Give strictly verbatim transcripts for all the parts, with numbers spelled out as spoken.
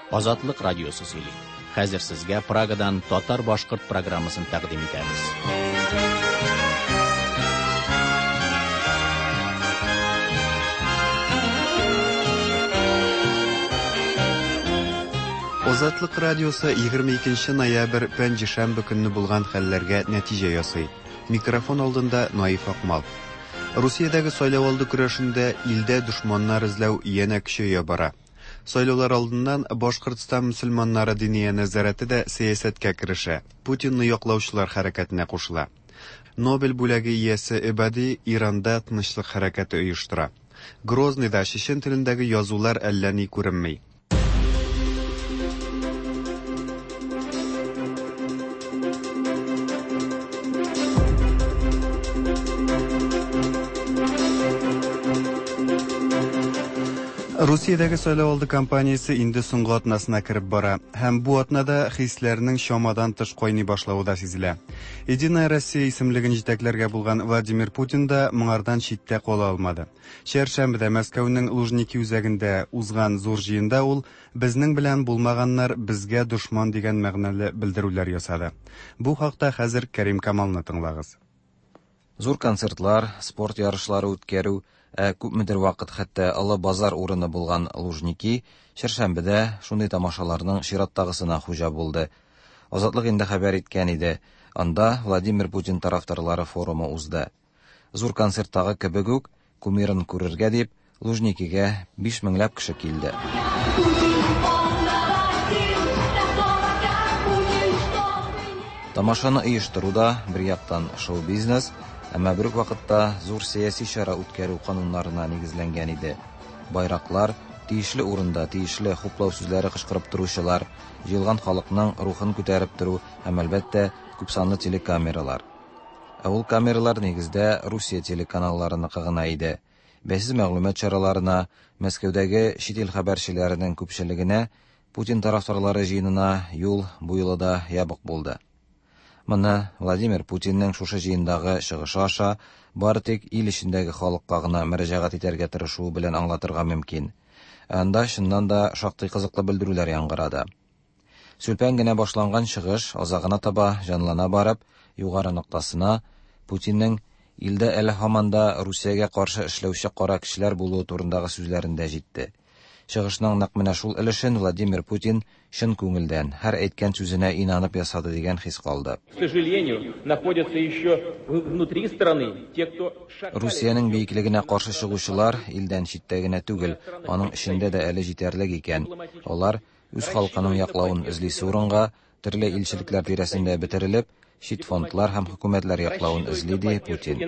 Азатлык радиосы сөйли. Хәзер сезгә Прагадан татар-башкорт программасын тәкъдим итәбез. Азатлык радиосы егерме икенче ноябрь пәнҗешәмбе көнне булган хәлләргә нәтиҗә ясый. Микрофон алдында Наиф Акмал. Русиядәге сайлауалды көрәшендә илдә дошманнар эзләү янә көчәя бара. Сайлаулар алдыннан Башкортстан мөселманнары диния нәзарәте дә сәясәткә керешә. Путинны яклаучылар хәрәкәтенә кушыла. Нобель бүләге иясе Эбади Иранда тынычлык хәрәкәте оештыра. Грозныйда чечен телендәге язулар әллә ни күренми. Русиядәге сайлауалды кампаниясе инде соңгы атнасына кереп бара, һәм бу атнада хисләрнең чамадан тыш кайный башлавы да сизелә. Единая Россия исемлеген җитәкләргә булган Владимир Путин да моңардан читтә кала алмады. Чәршәмбедә Мәскәүнең Лужники үзәгендә узган зур җыенда ул безнең белән булмаганнар безгә дошман дигән мәгънәле белдерүләр ясады. Бу хакта хәзер Кәрим Камалны тыңлагыз. Зур концертлар, спорт ярышлары үткәрү, ә күпмедер вакыт хәтта Алы базар урыны булган Лужники Чәршәмбедә шундый тамашаларның чираттагысына хуҗа булды. Азатлык инде хәбәр иткән иде. Анда Владимир Путин тарафдарлары форумы узды. Зур концерттагы кебек үк кумирын күрергә дип Лужникигә биш меңләп кеше килде. Тамашаны оештыруда бер яктан шоу-бизнес, әмма бер вакытта зур сәяси чара үткәрү кануннарына нигезләнгән иде. Байраклар, тиешле урында тиешле хуплау сүзләре кычкырып торучылар, җыелган халыкның рухын күтәреп тору һәм әлбәттә күпсанлы телекамералар. Ә ул камералар нигездә Русия телеканалларыныкы гына иде. Бәйсез мәгълүмат чараларына, Мәскәүдәге чит ил хәбәрчеләренең күпчелегенә Путин тарафдарлары җыенына юл бу юлы да ябык булды. Моны Владимир Путинның шушы җыендагы чыгышы аша бары тик ил эчендәге халыкка гына мөрәҗәгать итәргә тырышуы белән аңлатырга мөмкин. Анда чыннан да шактый кызыклы белдерүләр яңгырады. Сүлпән генә башланган чыгыш азагына таба җанлана барып, югары ноктасына Путинның илдә әле һаманда Русиягә каршы эшләүче кара кешеләр булуы турындагы сүзләрендә җитте. Чыгышның нәкъ менә шул өлешен Владимир Путин чын күңелдән, һәр әйткән сүзенә инанып ясады дигән хис калды. Русиянең бейеклегенә каршы чыгучылар илдән читтә генә түгел, аның эчендә дә әле җитәрлек икән. Алар үз халкының яклавын эзлисе урынга төрле илчелекләр тирәсендә бетерелеп, чит фондлар һәм хөкүмәтләр яклавын эзли ди Путин.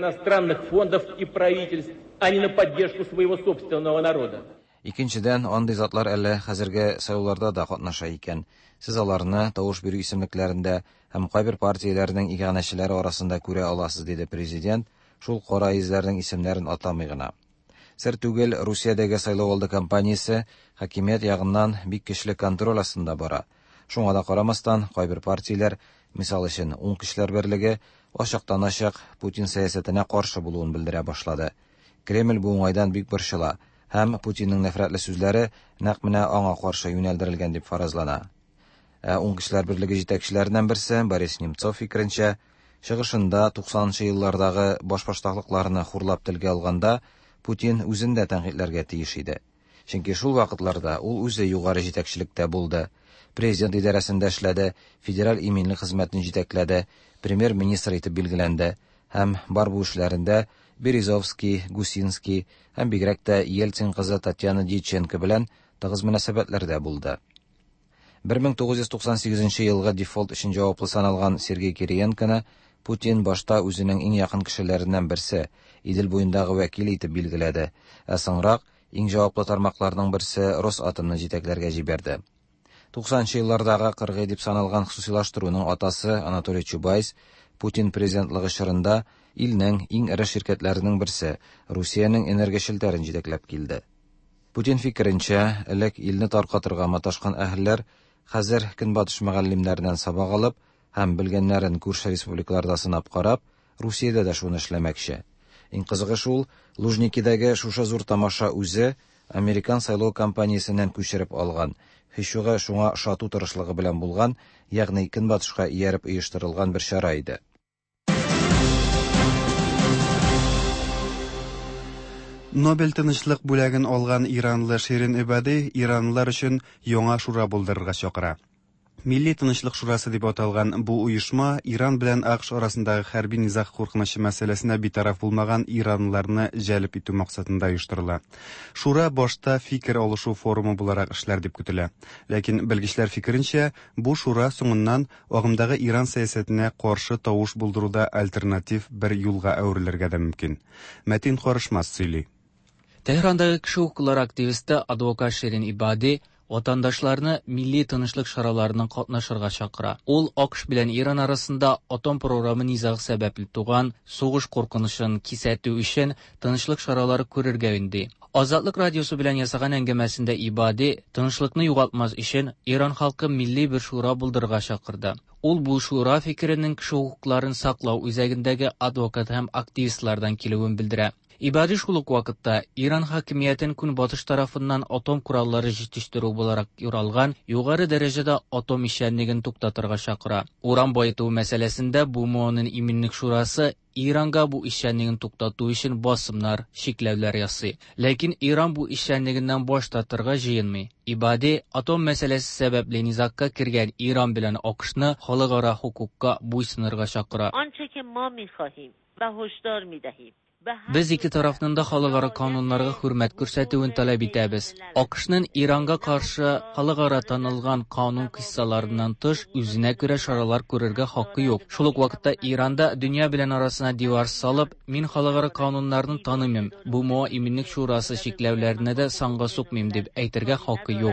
Икенчедән, андый затлар әле хәзерге сайлауларда да катнаша икән. Сез аларны тавыш бирү исемлекләрендә һәм кайбер партияләрнең иганәчеләре арасында күрә аласыз, диде президент, шул кара йөзләрнең исемнәрен атамый гына. Сер түгел, Русиядәге сайлауалды кампаниясе хакимият ягыннан бик көчле контроль астында бара. Шуңа да карамастан, кайбер партияләр, мисал өчен уң көчләр берлеге, ачыктан-ачык Путин сәясәтенә каршы булуын белдерә башлады. Кремль бу уңайдан бик борчыла. Һәм Путинның нәфрәтле сүзләре нәкъ менә аңа каршы юнәлдерелгән дип фаразлана. Ә уң көчләр берлеге җитәкчеләреннән берсе Борис Немцов фикеренчә, чыгышында туксанынчы еллардагы башбаштаклыкларны хурлап телгә алганда Путин үзен дә тәнкыйтьләргә тиеш иде. Чөнки шул вакытларда ул үзе югары җитәкчелектә булды. Президент идарәсендә эшләде, федераль иминлек хезмәтен җитәкләде, премьер-министр итеп билгеләнде һәм бар бу эшләрендә Березовский, Гусинский һәм бигрәк тә Ельцин кызы Татьяна Дьяченко белән тыгыз мөнәсәбәтләрдә булды. бер мең тугыз йөз туксан сигезенче елгы дефолт өчен җаваплы саналган Сергей Кириенконы Путин башта үзенең иң якын кешеләреннән берсе, Идел буендагы вәкил итеп билгеләде, ә соңрак иң җаваплы тармакларның берсе Росатомны җитәкләргә җибәрде. туксанынчы еллардагы кыргый дип саналган хусусилаштыруның атасы Анатолий Чубайс Путин президентлыгы чорында илнең иң эре ширкәтләренең берсе, Русиянең энергошелтәрен җитәкләп килде. Путин фикеренчә, элек илне таркатырга маташкан әһелләр хәзер көнбатыш мәгълимнәреннән сабак алып һәм белгәннәрен күрше республикаларда сынап карап, Русиядә дә шуны эшләмәкче. Иң кызыгы шул, Лужникидәге шушы зур тамаша үзе Американ сайлау кампаниясеннән күчереп алган һичюгы шуңа шату тырышлыгы белән булган, ягъни көнбатышка ияреп оештырылган бер чара иде. Нобель тынычлык бүләген алган иранлы Ширин Эбади иранлылар өчен яңа шура булдырырга чакыра. Милли тынычлык шурасы дип аталган бу уешма Иран белән АКШ арасындагы хәрби низаг куркынычы мәсьәләсенә битараф булмаган иранлыларны җәлеп итү максатында оештырыла. Шура башта фикер алышу форумы буларак эшләр дип көтелә. Ләкин белгечләр фикеренчә, бу шура соңыннан агымдагы Иран сәясәтенә каршы тавыш булдыруда альтернатив бер юлга әверелергә дә мөмкин. Мәтин Карышмас сөйли. Tehran'dagi kişi hukukları aktivisti advokat Şirin İbadi vatandaşlarını milli tınışlık şaralarının katnaşırga çakıra. Ol AQSh bilen İran arasında atom programı nizağı sebepli tuğan soğuş korkunuşun kisətü üçün tınışlık şaraları körürge ündi. Azadlık Radyosu bilen yasagan engemesinde İbadi tınışlıkını yugaltmaz için İran halkı milli bir şura buldırga çakırdı. Ol bu şura fikrinin kişi hukukların saklav üzerindeki advokat hem aktivistlardan kilivin bildire. İbadi şuluk vakitte İran hakimiyetin Künbatış tarafından atom kuralları yetiştirүү olarak yoralgan yugarı derecede atom işenligini tuktatırga çakıra. Uran boyutu meselesinde bu muanın iminlik şurası İran'a bu işenligini tuktatуу için basımlar, şiklevler yası. Lakin İran bu işenliginden başlatırga jıyınmay. İbadi atom meselesi sebeple nizakka kirgen İran bilen AQSh'ni halkara hukukka buysınırga çakıra. Anche ki ma mikhahim ve hoşdar midahim. Biz iki tarafının da halkara kanunlarga hürmet görsətüvün talep etəbiz. AQSh'nın İran'a karşı halkara tanılgan kanun kıssalarından tış üzüne göre şaralar görürge hakkı yok. Şuluk vakitte İran'da dünya bilen arasına divar salıp min halkara kanunlarını tanımım. Bu mua iminlik şurası şiklevlerine de sanga sokmayım deb eytirge hakkı yok.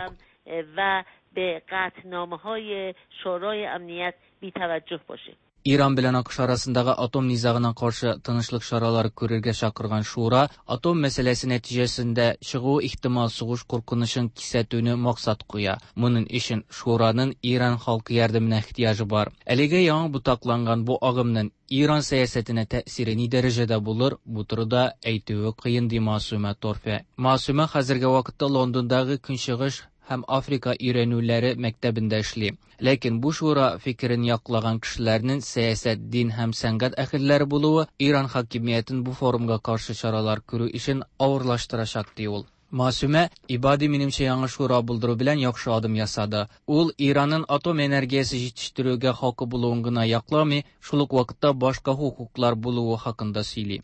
Ve be qatnamehay şurای emniyet bitavajjuh başı. İran bilen AQSh arasındagı atom nizagına karşı tınışlık şaraları körürge çakırgan şura, atom meselesi neticesinde çıguu ihtimal soğuş korkunuşun kisətüünü maksat koya. Bunun için şuranın İran halkı yardımına ihtiyacı var. Elige yağı butaklangan bu ağımның İran siyasetine tesiri ni derecede bulur, bu turda eytüvü kıyın di Masume Torfe. Masume hazırga vakitte London'dagı Künşiğiş hem Afrika öğrenüleri mektebinde işli. Lakin bu şura fikrini yaklagan kişilerinin siyaset, din hem sanat ehilleri buluğu İran hakimiyetin bu forumga karşı çaralar körü için ağırlaştıracak deyil. Masume, İbadi minimçe yanı şura bulduru bilen yakşı adım yasadı. Ul, İran'ın atom enerjisi yetiştirüge hakkı buluğuna yaklamı, şuluk vakitte başka hukuklar buluğu hakkında sili.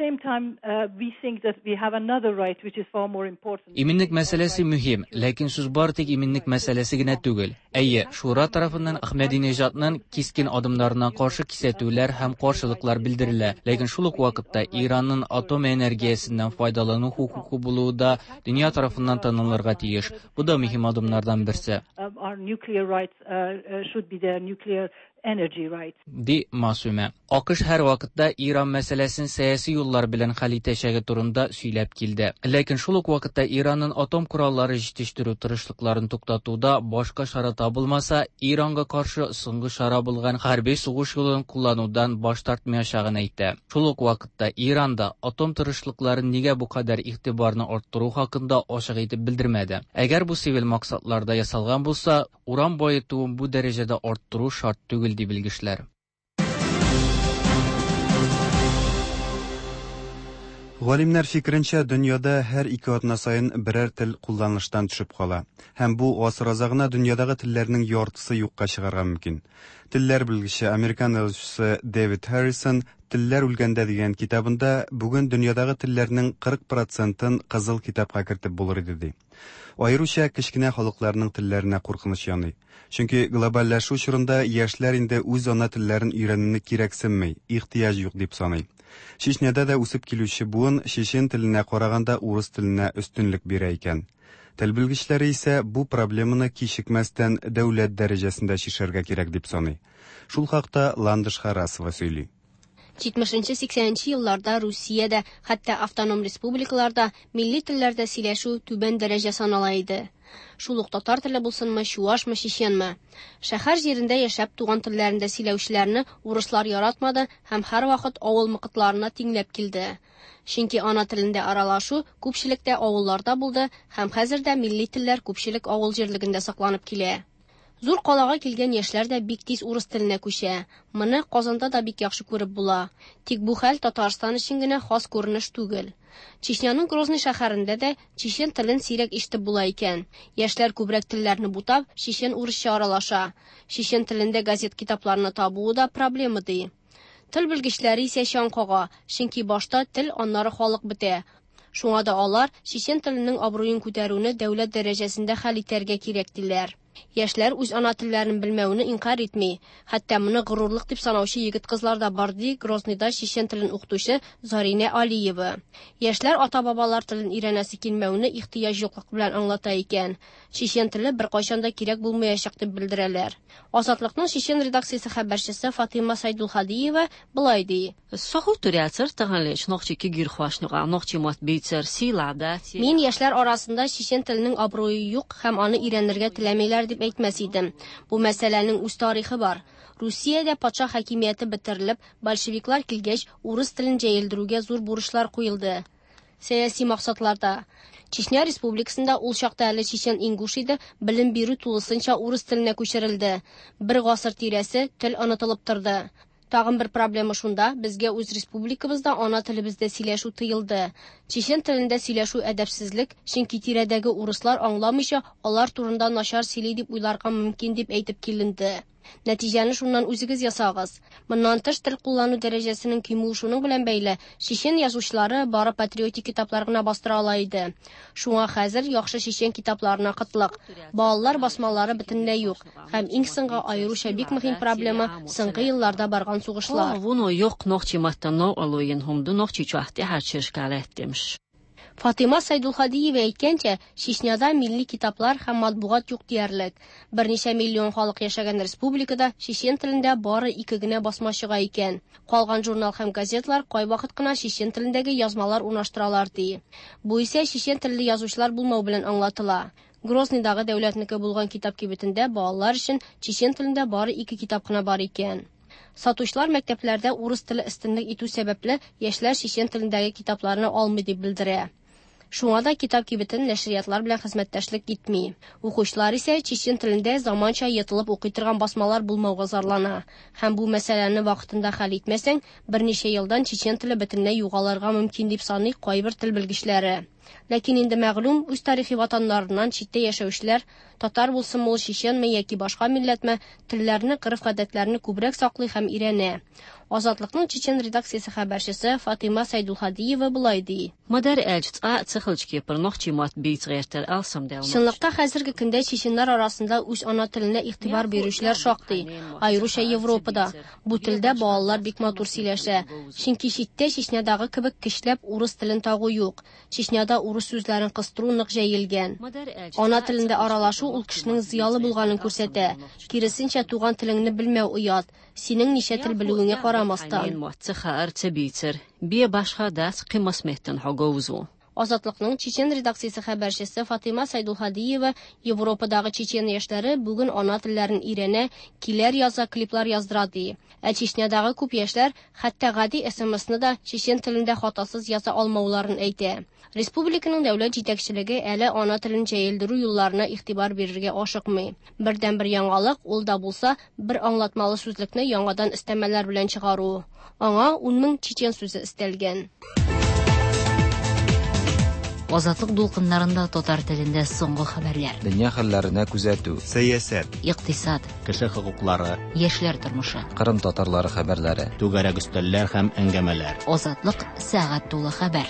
İminlik meselesi mühim, lakin söz bartik iminlik meselesi yine tügül. Eye, şura tarafından Ahmadinejad'nın kiskin adımlarına karşı kisətüler hem karşılıklar bildirile. Lakin şuluk vakitte İran'ın atom enerjisinden faydalanı hukuku buluğu da dünya tarafından tanınırga tiyiş. Bu da mühim adımlardan birisi. Di Masume. AQSh her vakitte İran meselesini siyasi yollar bilen haliteşegi turunda süylep kildi. Lakin şuluk vakitte İran'ın atom kuralları yetiştirүү tırışlıklarını tuktatuda başka şara tabılmasa, İran'a karşı sınğı şara bulgan harbi soğuş yolunu kullanudan baş tartmayacağını aytdı. Şuluk vakitte İran'da atom tırışlıkları nige bu kadar ihtibarını arttıruu hakkında aşık etip bildirmedi. Eğer bu sivil maksatlarda yasalgan bulsa, uran boyutuğun bu derecede arttıruu şart tügül di bilgiçler. Галимнәр фикеренчә, дөньяда һәр ике атна сайын берәр тел кулланыштан төшеп кала. Һәм бу гасыр азагына дөньядагы телләрнең яртысы юкка чыгарга мөмкин. Телләр белгече Американ язучысы Дэвид Харрисон "Телләр үлгәндә" дигән китабында бүген дөньядагы телләрнең кырык процентын кызыл китапка кертеп булыр иде ди. Айруча кечкенә халыкларның телләренә куркыныч яный. Чөнки глобальләшү чорында яшьләр инде үз ана телләрен өйрәнүне кирәксенми, ихтияҗ юк дип саный. Чечнядә дә үсеп килүче буын чечен теленә караганда урыс теленә өстенлек бирә икән. Тел белгечләре исә бу проблеманы кичекмәстән дәүләт дәрәҗәсендә чишәргә кирәк дип саный. Шул хакта Ландыш Харасова сөйли. yetmişinci-сексенинчи yıllarda Rusiyada, hatta avtonom respublikalarda milli tillerde сөйләшү түбән дәрәҗә санала иде. Шул ук татар теле булсынмы, чуашмы, чеченме. Шәһәр җирендә яшәп туган телләрендә сөйләүчеләрне урыслар яратмады һәм һәр вакыт авыл мыкытларына тиңләп килде. Чөнки ана телендә аралашу күпчелектә авылларда булды һәм хәзердә милли телләр күпчелек авыл җирлегендә сакланып килә. Зур калага килгән яшьләр дә бик тиз урыс теленә күчә. Моны Казанда да бик яхшы күреп була. Тик бу хәл Татарстан өчен генә хас күренеш түгел. Чечняның Грозный шәһәрендә дә чечен телен сирәк ишетеп була икән. Яшьләр күбрәк телләрне бутап, чечен урысча аралаша. Чечен телендә газет китапларны табуы да проблема ди. Тел белгечләре исә чаң кага, чөнки башта тел, аннары халык бетә. Шуңа да алар чечен теленең абруен күтәрүне дәүләт дәрәҗәсендә хәл итәргә кирәк диләр. Яшьләр үз ана телләрен белмәүне инкар итми. Хәтта моны горурлык дип санаучы егет-кызлар да бар ди Грозныйда чечен телен укытучы Зарина Алиева. Яшьләр ата-бабалар телен өйрәнәсе килмәүне ихтыяҗ юклык белән аңлата икән. Чечен теле беркайчан да кирәк булмаячак дип белдерәләр. Азатлыкның чечен редакциясе хәбәрчесе Фатыйма Сайдулхадиева булай ди. Мин яшьләр арасында чечен теленең абруе юк һәм аны өйрәнергә теләмиләр дип әйтмәс идем. Бу мәсьәләнең үз тарихы бар. Русиядә патша хакимияте бетерелеп, большевиклар килгәч, урыс телен җәелдерүгә зур бурычлар куелды. Сәяси максатларда. Чечня республикасында ул чакта әле чечен ингуш иде, белем бирү тулысынча урыс теленә күчерелде. Бер гасыр тирәсе тел онытылып торды. Тагын бер проблема шунда, безгә үз республикабызда ана телебездә сөйләшү тыелды. Чечен телендә сөйләшү әдәпсезлек, чөнки тирәдәге урыслар аңламыйча, алар турында начар сөйли дип уйларга мөмкин дип әйтеп киленде. Нәтиҗәне шуннан үзегез ясагыз. Моннан тыш тел куллану дәрәҗәсенең кимү шуның белән бәйле. Чечен язучылары бары патриотик китаплар гына бастыра ала иде. Шуңа хәзер яхшы чечен китапларына кытлык. Балалар басмалары бөтенләй юк. Һәм иң соңгы аеруча бик мөһим проблема соңгы елларда барган сугышлар. Фатыйма Сайдулхадиева әйткәнчә, Чечняда милли китаплар һәм матбугат юк диярлек. Берничә миллион халык яшәгән республикада чечен телендә бары ике генә басма чыга икән. Калган журнал һәм газетлар кайвакыт кына чечен телендәге язмалар урнаштыралар ди. Бу исә чечен телле язучылар булмау белән аңлатыла. Грознойдагы дәүләтнеке булган китап кибетендә балалар өчен чечен телендә бары ике китап кына бар икән. Сатучылар мәктәпләрдә урыс теле өстенлек итү сәбәпле яшьләр чечен телендәге китапларны алмый дип белдерә. Шуңа да китап кибетен нәшриятлар белән хезмәттәшлек итми. Укучылар исә чечен телендә заманча йотылып укый торган басмалар булмауга зарлана. Һәм бу мәсьәләне вакытында хәл итмәсәң, берничә елдан чечен теле бөтенләй югалырга мөмкин дип саный кайбер тел белгечләре. Ләкин инде мәгълүм, үз тарихи ватаннарыннан читтә яшәүчеләр, татар булсынмы ул чеченме яки башка милләтме, телләрне, гореф-гадәтләрне күбрәк саклый һәм өйрәнә. Азатлыкның чечен редакциясе хәбәрчесе Фатыйма Сайдулхадиева булай ди. Чынлыкта хәзерге көндә чеченнәр арасында үз ана теленә игътибар бирүчеләр шактый, аеруча Европада. Бу телдә балалар бик матур сөйләшә. Чөнки читтә Чечнядагы кебек көчләп урыс телен тагу юк. Чечняда урыс сүзләрен кыстыру нык җәелгән. Ана телендә аралашу ул кешенең зыялы булганын күрсәтә. Киресенчә туган телеңне белмәү уят. Синең ничә тел белүеңә карамастан. Азатлыкның чечен редакциясе хәбәрчесе Фатыйма Сайдулхадиева Европадагы чечен яшьләре бүген ана телләрен өйрәнә, киләр яза, клиплар яздыра ди. Ә Чечнядагы күп яшьләр хәтта гади эс-эм-эсны да чечен телендә хатасыз яза алмауларын әйтә. Республиканың дәүләт җитәкчелеге әле ана телен җәелдерү юлларына игътибар бирергә ашыкмый. Бердән-бер яңалык ул да булса, бер аңлатмалы сүзлекне яңадан өстәмәләр белән чыгару. Аңа ун мең чечен сүзе өстәлгән. Азатлык дулкыннарында татар телендә соңгы хәбәрләр. Дөнья хәлләренә күзәтү, Сәясәт, Икътисад, Кеше хокуклары, яшьләр тормышы. Кырым татарлары хәбәрләре. түгәрәк өстәлләр һәм әңгәмәләр. Азатлык сәгать тулы хәбәр.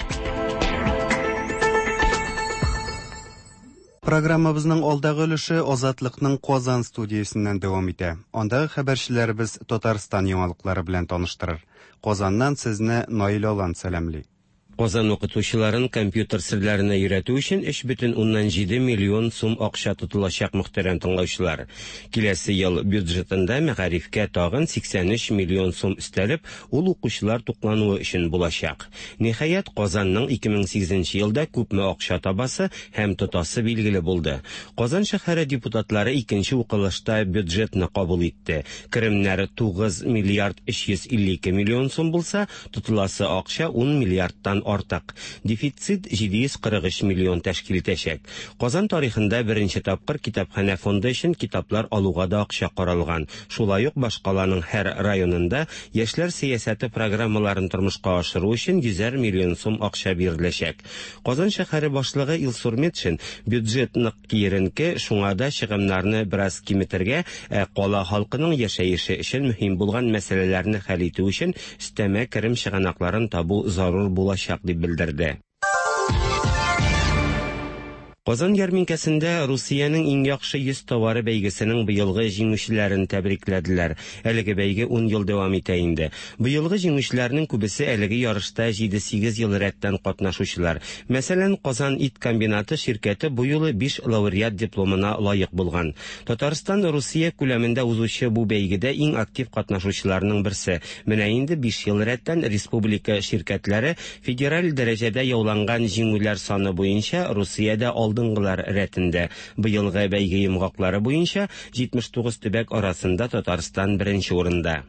Программабызның алдагы өлеше Азатлыкның Казан студиясеннән дәвам итә. Андагы хәбәрчеләребез Татарстан яңалыклары белән таныштырыр. Казаннан сезне Наил Алан сәламли. Казан укытучыларын компьютер серләренә өйрәтү өчен өч бөтен уннан җиде миллион сум акча тотылачак, мөхтәрәм тыңлаучылар. Киләсе ел бюджетында мәгарифкә тагын сиксән өч миллион сум өстәлеп, ул укучылар туклануы өчен булачак. Ниһаять, Казанның ике мең сигезенче елда күпме акча табасы һәм тотасы билгеле булды. Казан шәһәре депутатлары икенче укылышта бюджетны кабул итте. Керемнәр тугыз миллиард өч йөз илле ике миллион сум булса, тотыласы акча ун миллиардтан артык. Дефицит җиде йөз кырык өч миллион тәшкил итәчәк. Казан тарихында беренче тапкыр китапханә фонды өчен китаплар алуга да акча каралган. Шулай ук башкаланың һәр районында яшьләр сиясәте программаларын тормышка ашыру өчен йөз миллион сум акча биреләчәк. Казан шәһәре башлыгы Илсур Метшин бюджетны киеренке, шуңа да чыгымнарны бераз киметергә, ә кала халкының яшәеше өчен мөһим булган мәсьәләләрне хәл итү өчен өстәмә керем чыганакларын табу зарур булачак дип белдерде. Казан ярминкәсендә Русиянең иң яхшы йөз товары бәйгесенең быелгы җиңүчеләрен тәбрикләделәр. Әлеге бәйге ун ел дәвам итә инде. Быелгы җиңүчеләрнең күбесе әлеге ярышта җиде-сигез ел рәттән катнашучылар. Мәсәлән, Казан ит комбинаты ширкәте бу юлы биш лауреат дипломына лаек булган. Татарстан Русия күләмендә узучы бу бәйгедә иң актив катнашучыларның берсе. Менә инде биш ел рәттән республика ширкәтләре федераль дәрәҗәдә яуланган җиңүләр саны буенча Русиядә алдынгылар рәтендә. Быелгы бәйге йомгаклары буенча җитмеш тугыз төбәк арасында Татарстан беренче урында.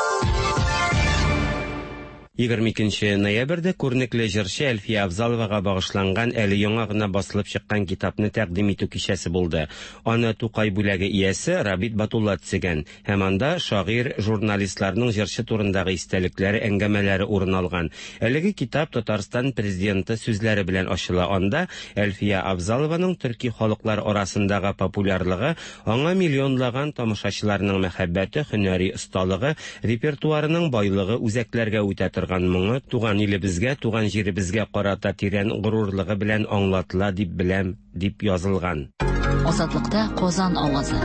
егерме икенче ноябрьдә күренекле җырчы Әлфия Абзаловага багышланган әле яңа гына басылып чыккан китапны тәкъдим итү кичәсе булды. Аны Тукай бүләге иясе Рабит Батулла төзегән. Һәм анда шагыйрь, журналистларның җырчы турындагы истәлекләре, әңгәмәләре урын алган. Әлеге китап Татарстан президенты сүзләре белән ачыла. Анда Әлфия Абзалованың төрки халыклар арасындагы популярлыгы, аңа миллионлаган тамашачыларның мәхәббәте, һөнәри осталыгы, репертуарының байлыгы үзәкләргә үтә торган моңы туган илебезгә, туган җиребезгә карата тирән горурлыгы белән аңлатыла дип беләм, дип язылган. Азатлыкта Казан авазы.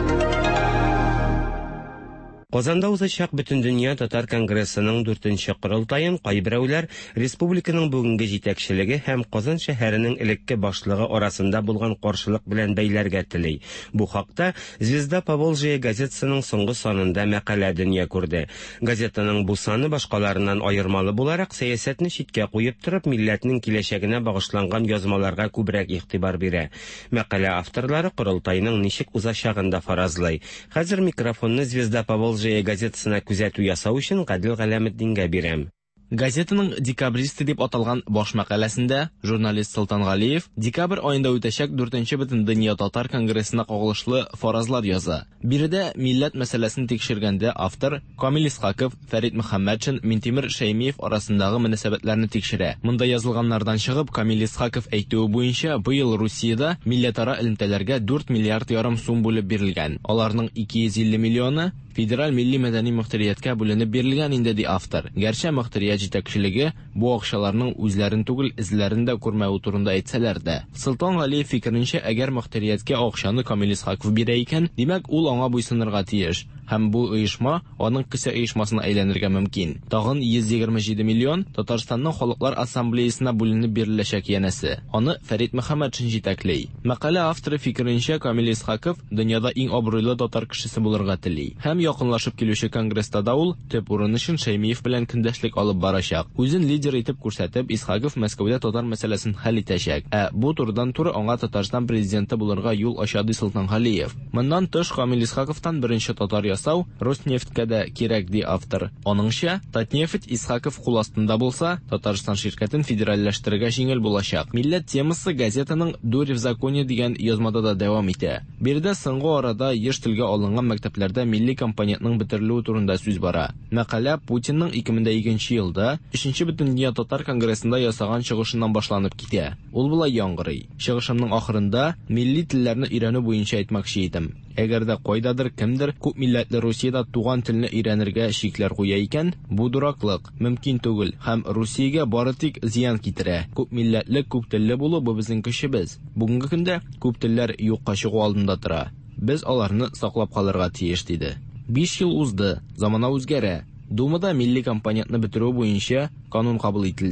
Казанда узачак Бөтендөнья татар конгрессының дүртенче корылтайын кайберәүләр республиканың бүгенге җитәкчелеге һәм Казан шәһәренең элекке башлыгы арасында булган каршылык белән бәйләргә тели. Бу хакта Звезда Поволжья газетасының соңгы санында мәкалә дөнья күрде. Газетаның бу саны башкаларыннан аермалы буларак сәясәтне читкә куеп торып, милләтнең киләчәгенә багышланган язмаларга күбрәк игътибар бирә. Мәкалә авторлары корылтайның ничек узачагын да фаразлый. Хәзер микрофонны Звезда Поволжья газетасына күзәтү ясау өчен Гадил Галәметдингә бирәм. Газетаның декабристы дип аталган баш мәкаләсендә журналист Солтан Галиев декабрь аенда үтәчәк дүртенче Бөтендөнья татар конгрессына кагылышлы фаразлар яза. Биредә милләт мәсьәләсен тикшергәндә автор Камил Исхаков, Фәрит Мөхәммәтшин, Минтимер Шәймиев арасындагы мөнәсәбәтләрне тикшерә. Монда язылганнардан чыгып, Камил Исхаков әйтүе буенча, быел Русиядә милләтара элемтәләргә дүрт миллиард ярым сум бүлеп бирелгән. Аларның ике йөз илле миллионы федераль милли мәдәни мөхтәрияткә бүленеп бирелгән инде ди автор. Гәрчә мөхтәрият җитәкчелеге бу акчаларның үзләрен түгел, изләрен дә күрмәү турында әйтсәләр дә. Солтан Галиев фикеренчә, әгәр мөхтәрияткә акчаны Камил Исхаков бирә икән, димәк ул аңа буйсынырга тиеш. Һәм бу оешма аның кесе оешмасына әйләнергә мөмкин. Тагын йөз егерме җиде миллион Татарстанның халыклар ассамблеясына бүленеп биреләчәк янәсе. Аны Фәрит Мөхәммәтшин җитәклей. Мәкалә авторы фикеренчә, Камил Исхаков дөньяда иң абруйлы татар кешесе булырга тели. Һәм якынлашып килүче конгресста да ул төп урын өчен Шәймиев белән көндәшлек алып барачак. Үзен лидер итеп күрсәтеп, Исхаков Мәскәүдә татар мәсьәләсен хәл итәчәк. Ә бу турыдан туры аңа Татарстан президенты булырга юл ачады Солтан Галиев. Моннан тыш Камил Исхаковтан беренче татар ясау Роснефткә дә кирәк ди автор. Аныңча, Татнефть Исхаков кул астында булса, Татарстан ширкәтен федеральләштерергә җиңел булачак. Милләт темасы газетаның «Дури в законе» дигән язмада да дәвам итә. Биредә соңгы арада еш телгә алынган мәктәпләрдә милли компонентның бетерелүе турында сүз бара. Мәкалә Путинның ике мең икенче елда өченче Бөтендөнья татар конгрессында ясаган чыгышыннан башланып китә. Ул булай яңгырый. Чыгышымның ахырында милли телләрне өйрәнү буенча әйтмәкче идем. Әгәр дә кайдадыр кемдер күп милләтле Русиядә туган телне өйрәнергә шикләр куя икән, бу дураклык, мөмкин түгел һәм Русиягә бары тик зыян китерә. Күп милләтле, күп телле булу бу безнең көчебез. Бүгенге көндә күп телләр юкка чыгу алдында тора. Без аларны саклап калырга тиеш диде. биш ел узды, замана үзгәрә. Думада милли компонентны бетерү буенча канун кабул ителде.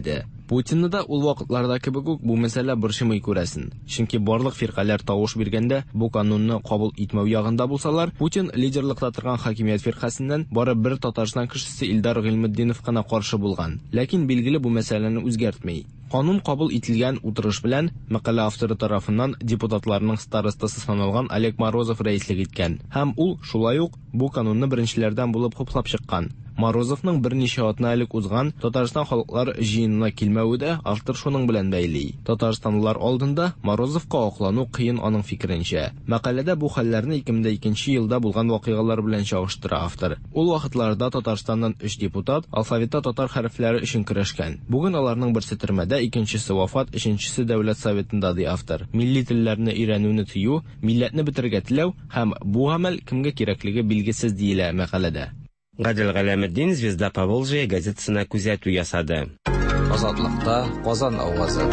Путинны да ул вакытларда кебек үк бу мәсьәлә борчымый күрәсен. Чөнки барлык фиркаләр тавыш биргәндә бу канунны кабул итмәү ягында булсалар, Путин лидерлыкта торган хакимият фиркасыннан бары бер Татарстан кешесе Илдар Гыйльметдинов кына каршы булган. Ләкин билгеле бу мәсьәләне үзгәртмәй. Канун кабул ителгән утырыш белән мәкалә авторы тарафыннан депутатларның старостасы саналган Олег Морозов рәислек иткән. Һәм ул шулай ук бу канунны беренчеләрдән булып хуплап чыккан. Морозовның берничә атна элек узган Татарстан халыклар җыенына килмәве дә автор шуның белән бәйли. Татарстанлылар алдында Морозовка аклану кыен аның фикеренчә. Мәкаләдә бу хәлләрне ике мең икенче елда булган вакыйгалар белән чагыштыра автор. Ул вакытларда Татарстаннан өч депутат алфавитта татар хәрефләре өчен көрәшкән. Бүген аларның берсе төрмәдә, икенчесе вафат, өченчесе дәүләт советында ди автор. Милли телләрне өйрәнүне тыю, милләтне бетергә теләү һәм бу гамәл кемгә кирәклеге билгесез диелә мәкаләдә. Гадел Галәметдин Звезда Поволжья газетасына күзәтү ясады. Азатлыкта Казан авазы.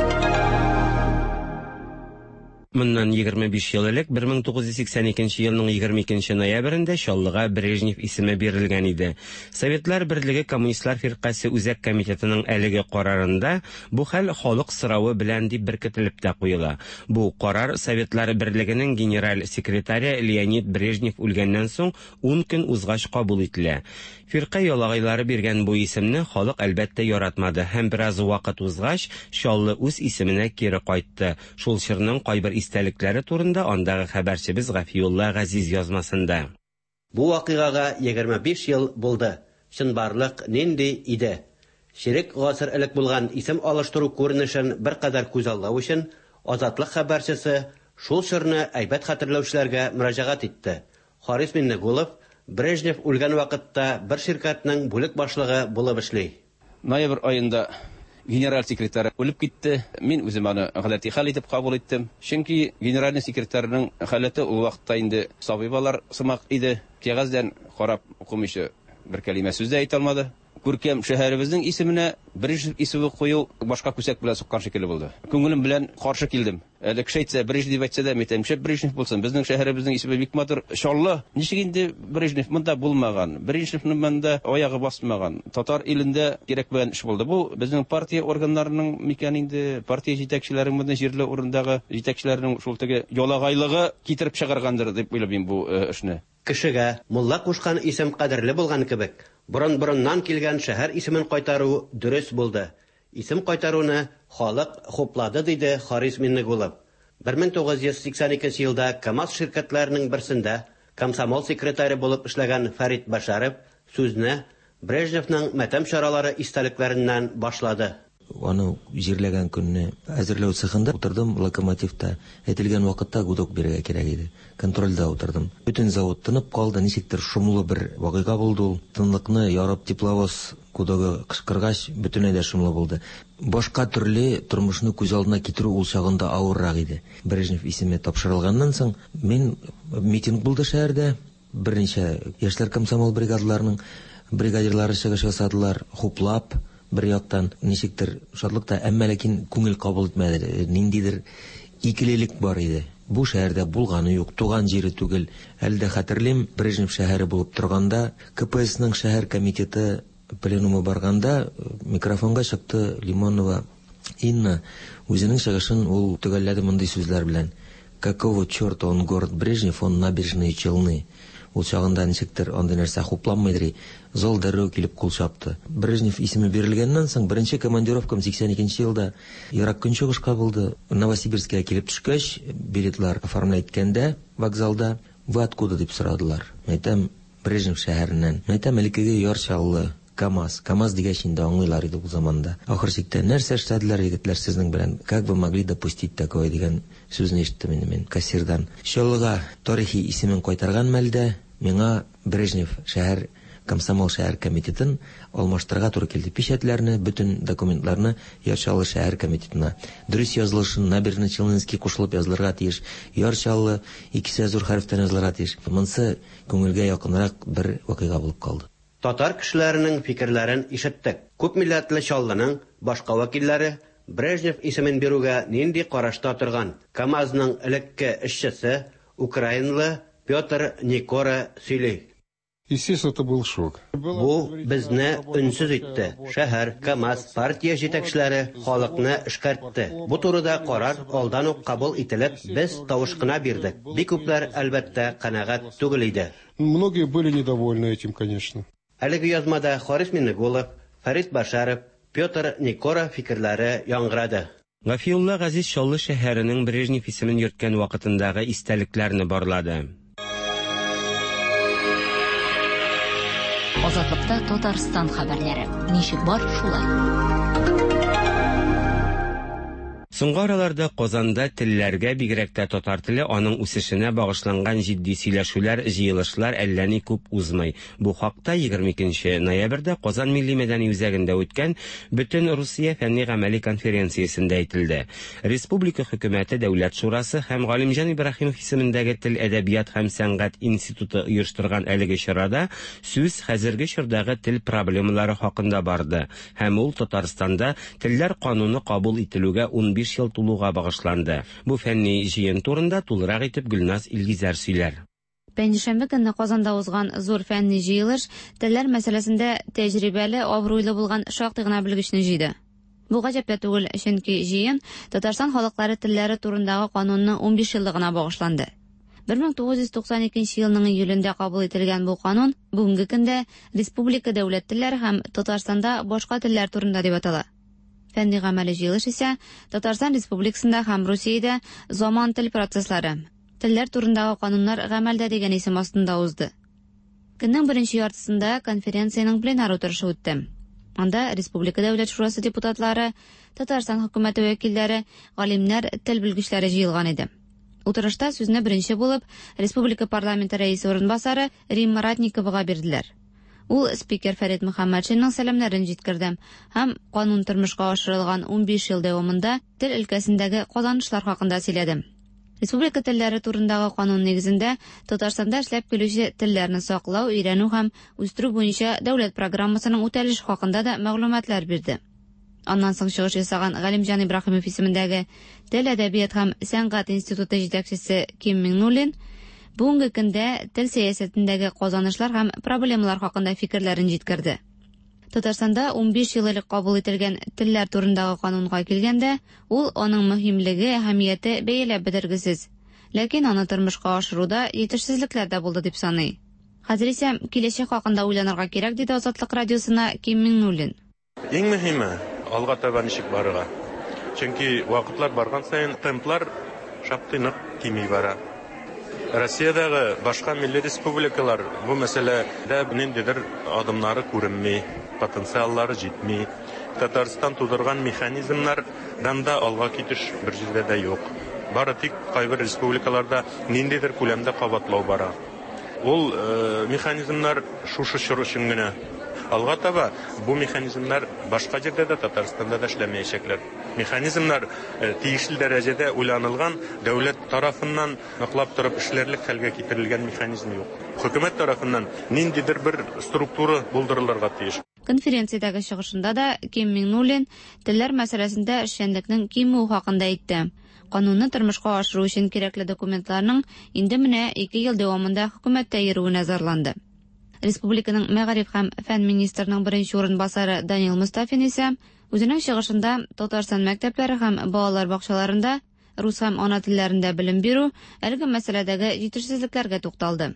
Моннан егерме биш ел элек бер мең тугыз йөз сиксән икенче елның егерме икенче ноябрендә Чаллыга Брежнев исеме бирелгән иде. Советлар Берлеге Коммунистлар фиркасы үзәк комитетының әлеге карарында бу хәл халык соравы белән дип беркетелеп тә куела. Бу карар Советлар Берлегенең генераль секретаре Леонид Брежнев үлгәннән соң ун көн узгач кабул ителә. Фирка ялагайлары биргән бу исемне халык әлбәттә яратмады һәм бераз вакыт узгач Чаллы үз исеменә кире кайтты. Шул чорның кайбер истәлекләре турында андагы хәбәрчебез Гафиулла Газиз язмасында. Бу вакыйгага егерме биш ел булды. Чынбарлык нинди иде? Ширек гасыр элек булган исем алыштыру күренешен беркадәр күзаллау өчен Азатлык хәбәрчесе шул чорны әйбәт хәтерләүчеләргә мөрәҗәгать итте. Харис Миннегулов Брежнев үлгән вакытта бер ширкәтнең бүлек башлыгы булып эшли. Ноябрь аенда генераль секретарь үлеп китте. Мин үзем аны гадәти хәл итеп кабул иттем. Чөнки генеральный секретарьнең хәләте ул вакытта инде сабый балалар сымак иде. Кәгазьдән карап укымыйча бер кәлимә сүз дә әйтә алмады. Күркәм шәһәребезнең исеменә Брежнев исеме кую башка күсәк белән суккан шикелле булды. Күңелем белән каршы килдем. Әле кеше әйтсә Брежнев әйтсә дә мәйтәмчә Брежнев булсын. Безнең шәһәребезнең исеме бик матур. Чаллы. Ничек инде Брежнев монда булмаган? Брежневның монда аягы басмаган. Татар илендә кирәк белән эш булды. Бу безнең партия органнарының микән инде партия җитәкчеләренең монда җирле урындагы җитәкчеләрнең шул теге ялагайлыгы китереп чыгаргандыр дип уйлыйм бу эшне. Кешегә мулла кушкан исем кадерле булган кебек, борын-борыннан килгән шәһәр исемен кайтару дөрес булды. Исем кайтаруны халык хуплады диде Харис Миннегулов. бер мең тугыз йөз сиксән икенче елда КамАЗ ширкәтләренең берсендә комсомол секретаре булып эшләгән Фәрит Башаров сүзне Брежневның матәм чаралары истәлекләреннән башлады. Аны җирләгән көнне әзерләү цехында утырдым, локомотивта. Әйтелгән вакытта гудок бирергә кирәк иде. Контрольдә утырдым. Бүтән завод тынып калды, ничектер шомлы бер вакыйга булды ул. Тынлыкны ярып тепловоз гудогы кычкыргач, бөтенләй дә шомлы булды. Башка төрле тормышны күз алдына китерү ул чагында авыррак иде. Брежнев исеме тапшырылганнан соң мин митинг булды шәһәрдә. Берничә яшьләр комсомол бригадаларының бригадирлары чыгыш ясадылар, хуплап. Бер яктан ничектер шатлыкта, әмма ләкин күңел кабул итмәде. Ниндидер икелелек бар иде. Бу шәһәрдә булганы юк, туган җире түгел. Әлдә хәтерлим, Брежнев шәһәре булып торганда, КПСның шәһәр комитеты пленумы барганда микрофонга чыкты Лимонова Инна. Үзенең чыгышын ул төгәлләде мондый сүзләр белән: "Какого черта он город Брежнев, он набережные Челны?" Ул чагында ничектер андый нәрсә хупламыйдыр. Зал дәррәү килеп кул чапты. Брежнев исеме бирелгәннән соң беренче командировкам сиксән икенче елда Ирак көнчыгышка булды. Новосибирскә килеп төшкәч, билетлар оформлай иткәндә вокзалда "Вы откуда?" дип сорадылар. Әйтәм, Брежнев шәһәреннән. Әйтәм, элекеге Ярчаллы КамАЗ. КамАЗ дигәч инде аңлыйлар иде бу заманда. Ахыр чиктә нәрсә эшләделәр егетләр сезнең белән? Как вы могли допустить такое дигән сүзне ишеттем инде мин кассирдан. Чаллыга тарихи исемен кайтарган мәлдә миңа Брежнев шәһәр комсомол шәһәр комитетын алмаштырырга туры килде. Печатләрне, бөтен документларны Ярчаллы шәһәр комитетына. Дөрес язылышын набережный Челнинский кушылып язылырга тиеш. Ярчаллы икесе зур хәрефтән язылырга тиеш. Монсы күңелгә якынрак бер вакыйга булып калды. Татар кешеләренең фикерләрен ишеттек. Күп милләтле Чаллының башка вәкилләре Брежнев исемен бирүгә нинди карашта торган? КамАЗның элекке эшчесе Украинлы Петр Никора сөйли. Естественно, это был шок. Бу безне үнсез итте. Шәһәр, КАМАЗ, партия җитәкчеләре халыкны эшкәртте. Бу турыда карар алдан ук кабул ителеп, без тавышкына бирдек. Бик күпләр әлбәттә канәгать түгел иде. Многие были недовольны этим, конечно. Әлеге язмада Харис Миннегулов, Фәрит Башаров, Петр Никора фикерләре яңгырады. Гафиулла Газиз Шаллы шәһәренең Брежнев исемен йөрткән вакытындагы истәлекләрне барлады. Азатлыкта Татарстан хәбәрләре. Ничек бар шулай? Соңгы араларда Казанда телләргә бигрәк тә татар теле аның үсешенә багышланган җитди сөйләшүләр, җыелышлар әллә ни күп узмый. Бу хакта егерме икенче ноябрьдә Казан милли мәдәни үзәгендә үткән Бөтен Русия фәнни-гамәли конференциясендә әйтелде. Республика хөкүмәте, Дәүләт шурасы һәм Галимҗан Ибраһимов исемендәге Тел, әдәбият һәм сәнгать институты оештырган әлеге чарада сүз хәзерге чордагы тел проблемалары хакында барды һәм ул Татарстанда телләр кануны кабул ителүгә унбиш ел тулуга багышланды. Бу фәнни җыен турында тулырак итеп Гөлназ Илгизәр сөйләр. Пәнҗешәмбе көнне Казанда узган зур фәнни җыелыш телләр мәсьәләсендә тәҗрибәле, абруйлы булган шактый гына белгечне җыйды. Бу гаҗәп түгел, чөнки җыен Татарстан халыклары телләре турындагы канунны унбиш еллыгына багышланды. бер мең тугыз йөз туксан икенче елның июлендә кабул ителгән бу канун бүгенге көндә республика дәүләт телләре һәм Татарстанда башка телләр турында дип атала. Фәнни-гамәли җыелыш исә Татарстан Республикасында һәм Русиядә заман тел процесслары, телләр турындагы кануннар гамәлдә дигән исем астында узды. Көннең беренче яртысында конференциянең пленар утырышы үтте. Анда Республика Дәүләт шурасы депутатлары, Татарстан хөкүмәте вәкилләре, галимнәр, тел белгечләре җыелган иде. Утырышта сүзне беренче булып Республика парламенты рәисе урынбасары Римма Ратниковага бирделәр. Ул спикер Фәрит Мөхәммәтшинның сәламнәрен җиткерде һәм канун тормышка ашырылган унбиш ел дәвамында тел өлкәсендәге казанышлар хакында сөйләде. Республика телләре турындагы канун нигезендә Татарстанда эшләп килүче телләрне саклау, өйрәнү һәм үстерү буенча дәүләт программасының үтәлеше хакында да мәгълүматлар бирде. Аннан соң чыгыш ясаган Галимҗан Ибраһимов исемендәге Тел, әдәбият һәм сәнгать институты җитәкчесе Ким Миңнуллин бүгенге көндә тел сәясәтендәге казанышлар һәм проблемалар хакында фикерләрен җиткерде. Татарстанда унбиш ел элек кабул ителгән телләр турындагы канунга килгәндә, ул аның мөһимлеге, әһәмияте бәяләп бетергесез. Ләкин аны тормышка ашыруда җитешсезлекләр дә булды дип саный. Хәзер исә киләчәк хакында уйланырга кирәк, диде Азатлык радиосына Ким Миңнуллин. Иң мөһиме алга таба ничек барырга. Чөнки вакытлар барган саен темплар шактый нык кими бара. Россиядәге башка милли республикалар бу мәсьәләдә ниндидер адымнары күренми, потенциаллары җитми. Татарстан тудырган механизмнардан да алга китеш бер җирдә дә юк. Бары тик кайбер республикаларда ниндидер күләмдә кабатлау бара. Ул механизмнар шушы чор өчен генә. Алга таба бу механизмнар башка җирдә дә Татарстанда да эшләмәячәкләр. Механизмнар тиешле дәрәҗәдә уйланылган, дәүләт тарафыннан ныклап торып эшләрлек хәлгә китерелгән механизм юк. Хөкүмәт тарафыннан ниндидер бер структура булдырылырга тиеш. Конференциядәге чыгышында да Ким Миңнуллин телләр мәсьәләсендә эшчәнлекнең кимү хакында әйтте. Канунны тормышка ашыру өчен кирәкле документларның инде менә ике ел дәвамында хөкүмәттә йөрүенә зарланды. Республиканың мәгариф һәм фән министрының беренче урынбасары Данил Мустафин исә үзенең чыгышында Татарстан мәктәпләре һәм балалар бакчаларында рус һәм ана телләрендә белем бирү әлеге мәсьәләдәге җитешсезлекләргә тукталды.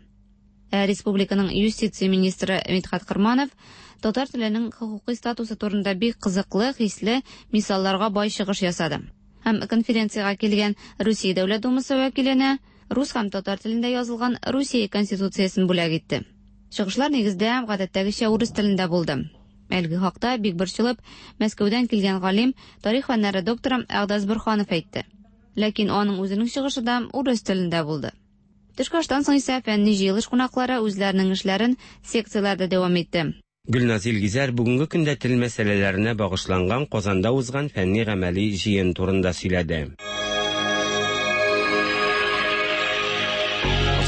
Ә республиканың юстиция министры Митхат Кырманов татар теленең хукукый статусы турында бик кызыклы, хисле мисалларга бай чыгыш ясады. Һәм конференцияга килгән Русия Дәүләт Думасы вәкиленә рус һәм татар телендә язылган Русия конституциясен бүләк итте. Чыгышлар нигездә гадәттәгечә урыс телендә булды. Әлеге хакта бик борчылып Мәскәүдән килгән галим, тарих фәннәре докторы Агдаз Борханов әйтте. Ләкин аның үзенең чыгышы да урыс телендә булды. Төшке аштан соң исә фәнни җыелыш кунаклары үзләренең эшләрен секцияләрдә дәвам итте. Гөлназ Илгизәр бүгенге көндә тел мәсьәләләренә багышланган Казанда узган фәнни-гамәли җыен турында сөйләде.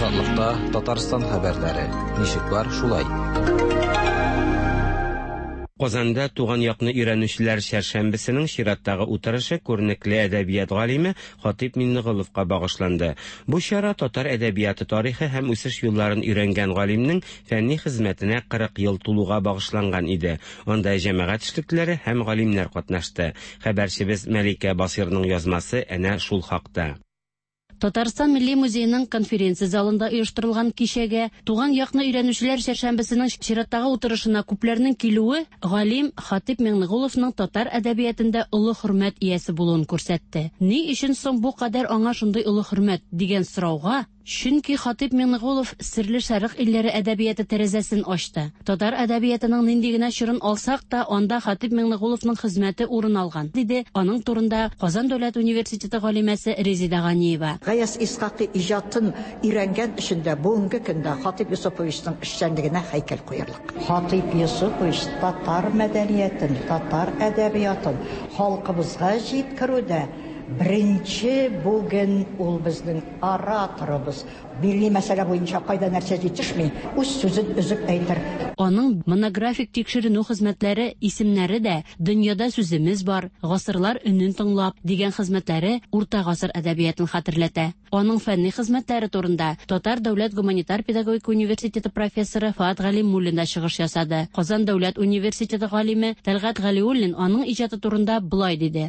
Азатлыкта Татарстан хәбәрләре. Ничек бар шулай? Казанда туган якны өйрәнүчеләр шәршәмбесенең чираттагы утырышы күренекле әдәбият галиме Хатип Миннегыловка багышланды. Бу чара татар әдәбияты тарихы һәм үсеш юлларын өйрәнгән галимнең фәнни хезмәтенә кырык ел тулуга багышланган иде. Анда җәмәгать эшлеклеләре һәм галимнәр катнашты. Хәбәрчебез Мәликә Басирның язмасы әнә шул хакта. Татарстан Милли музейының конференция залында оештырылган кичәгә туган якны өйрәнүчеләр шәршәмбесенең чираттагы утырышына күпләрнең килүе галим Хатип Миннегыловның татар әдәбиятында олы хөрмәт иясе булуын күрсәтте. Ни өчен соң бу кадәр аңа шундый олы хөрмәт дигән сорауга, чөнки Хатип Миннегылов серле шәрык илләре әдәбияты тәрәзәсен ачты. Татар әдәбиятының нинди генә чорын алсак та, анда Хатип Миннегыловның хезмәте урын алган, диде аның турында Казан дәүләт университеты галимәсе Резида Ганиева. Гаяз Исхакый иҗатын өйрәнгән эшендә бүгенге көндә Хатип Юсуповичның эшчәнлегенә һәйкәл куярлык. Хатип Юсупович татар мәдәниятен, татар әдәбиятын халкыбызга җиткерүдә birinchi бүген ул безнең ораторыбыз. Милли мәсьәлә буенча кайда нәрсә җитешми, үз сүзен өзеп әйтер. Аның монографик тикшеренү хезмәтләре, исемнәре дә дөньяда сүземез бар, гасырлар өнен тыңлап дигән хезмәтләре урта гасыр әдәбиятын хәтерләтә. Аның фәнни хезмәтләре турында Татар дәүләт гуманитар педагогик университеты профессоры Фаат Галимуллин да чыгыш ясады. Казан дәүләт университеты галиме Тәлгать Галиуллин аның иҗаты турында булай диде.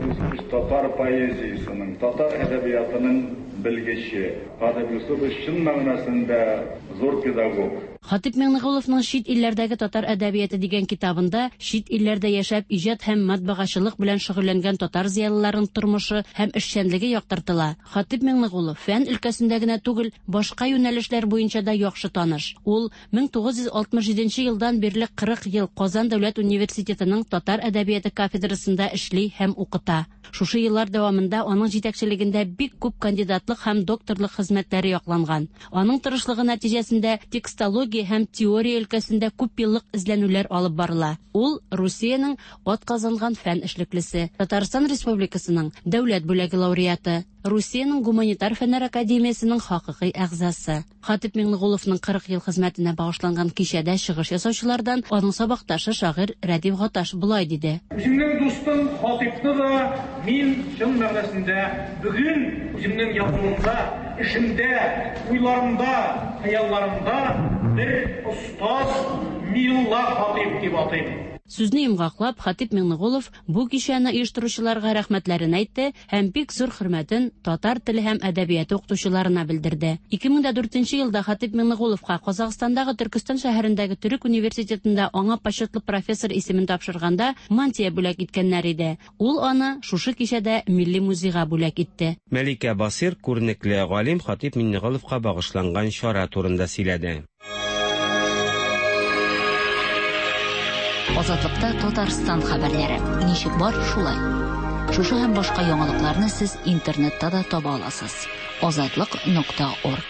Татар поэзиясының, татар әдәбиятының белгече, Хатип Юсупович чын мәгънәсендә зур педагог. Хатип Миннегыловның Шит илләрдәге татар әдәбияты дигән китабында шит илләрдә яшәп иҗат һәм матбагачылык белән шөгыльләнгән татар зыялыларының тормышы һәм эшчәнлеге яктыртыла. Хатип Миннегылов фән өлкәсендә генә түгел, башка юнәлешләр буенча да яхшы таныш. Ул мең тугыз йөз алтмыш җиденче елдан бирле кырык ел Казан дәүләт университетының татар әдәбияты кафедрасында эшли һәм укыта. Шушы еллар дәвамында аның җитәкчелегендә бик күп кандидатлык һәм докторлык хезмәтләре якланган. Аның тырышлыгы нәтиҗәсендә текстология һәм теория өлкәсендә күп еллык эзләнүләр алып барыла. Ул Русиянең атказанган фән эшлеклесе, Татарстан Республикасының дәүләт бүләге лауреаты, Русиянең гуманитар фәннәр академиясенең хакыйкый әгъзасы. Хатип Миннегыловның кырык ел хезмәтенә багышланган кичәдә чыгыш ясаучылардан аның сабакташы шагыйрь Рәдиф Гаташ булай диде. Үземнең дустым Хатипны да мин чын мәгънәсендә бүген үземнең язуымда, эшемдә, уйларымда, хыялларымда бер остаз Милла Хатип дип атыйм. Сүзне йомгаклап, Хатип Миннегылов бу кичәне оештыручыларга рәхмәтләрен әйтте һәм бик зур хөрмәтен татар теле һәм әдәбияты укытучыларына белдерде. ике мең дүртенче елда Хатип Миннегыловка Казакъстандагы Төркстан шәһәрендәге Төрек университетында аңа почетлы профессор исемен тапшырганда мантия бүләк иткәннәр иде. Ул аны шушы кичәдә Милли музейга бүләк итте. Мәликә Басир күренекле галим Хатип Миннегыловка багышланган чара турында сөйләде. Азатлыкта Татарстан хәбәрләре. Ничек бар шулай. Шушы һәм башка яңалыкларны сез интернетта да таба аласыз. азатлык нокта орг.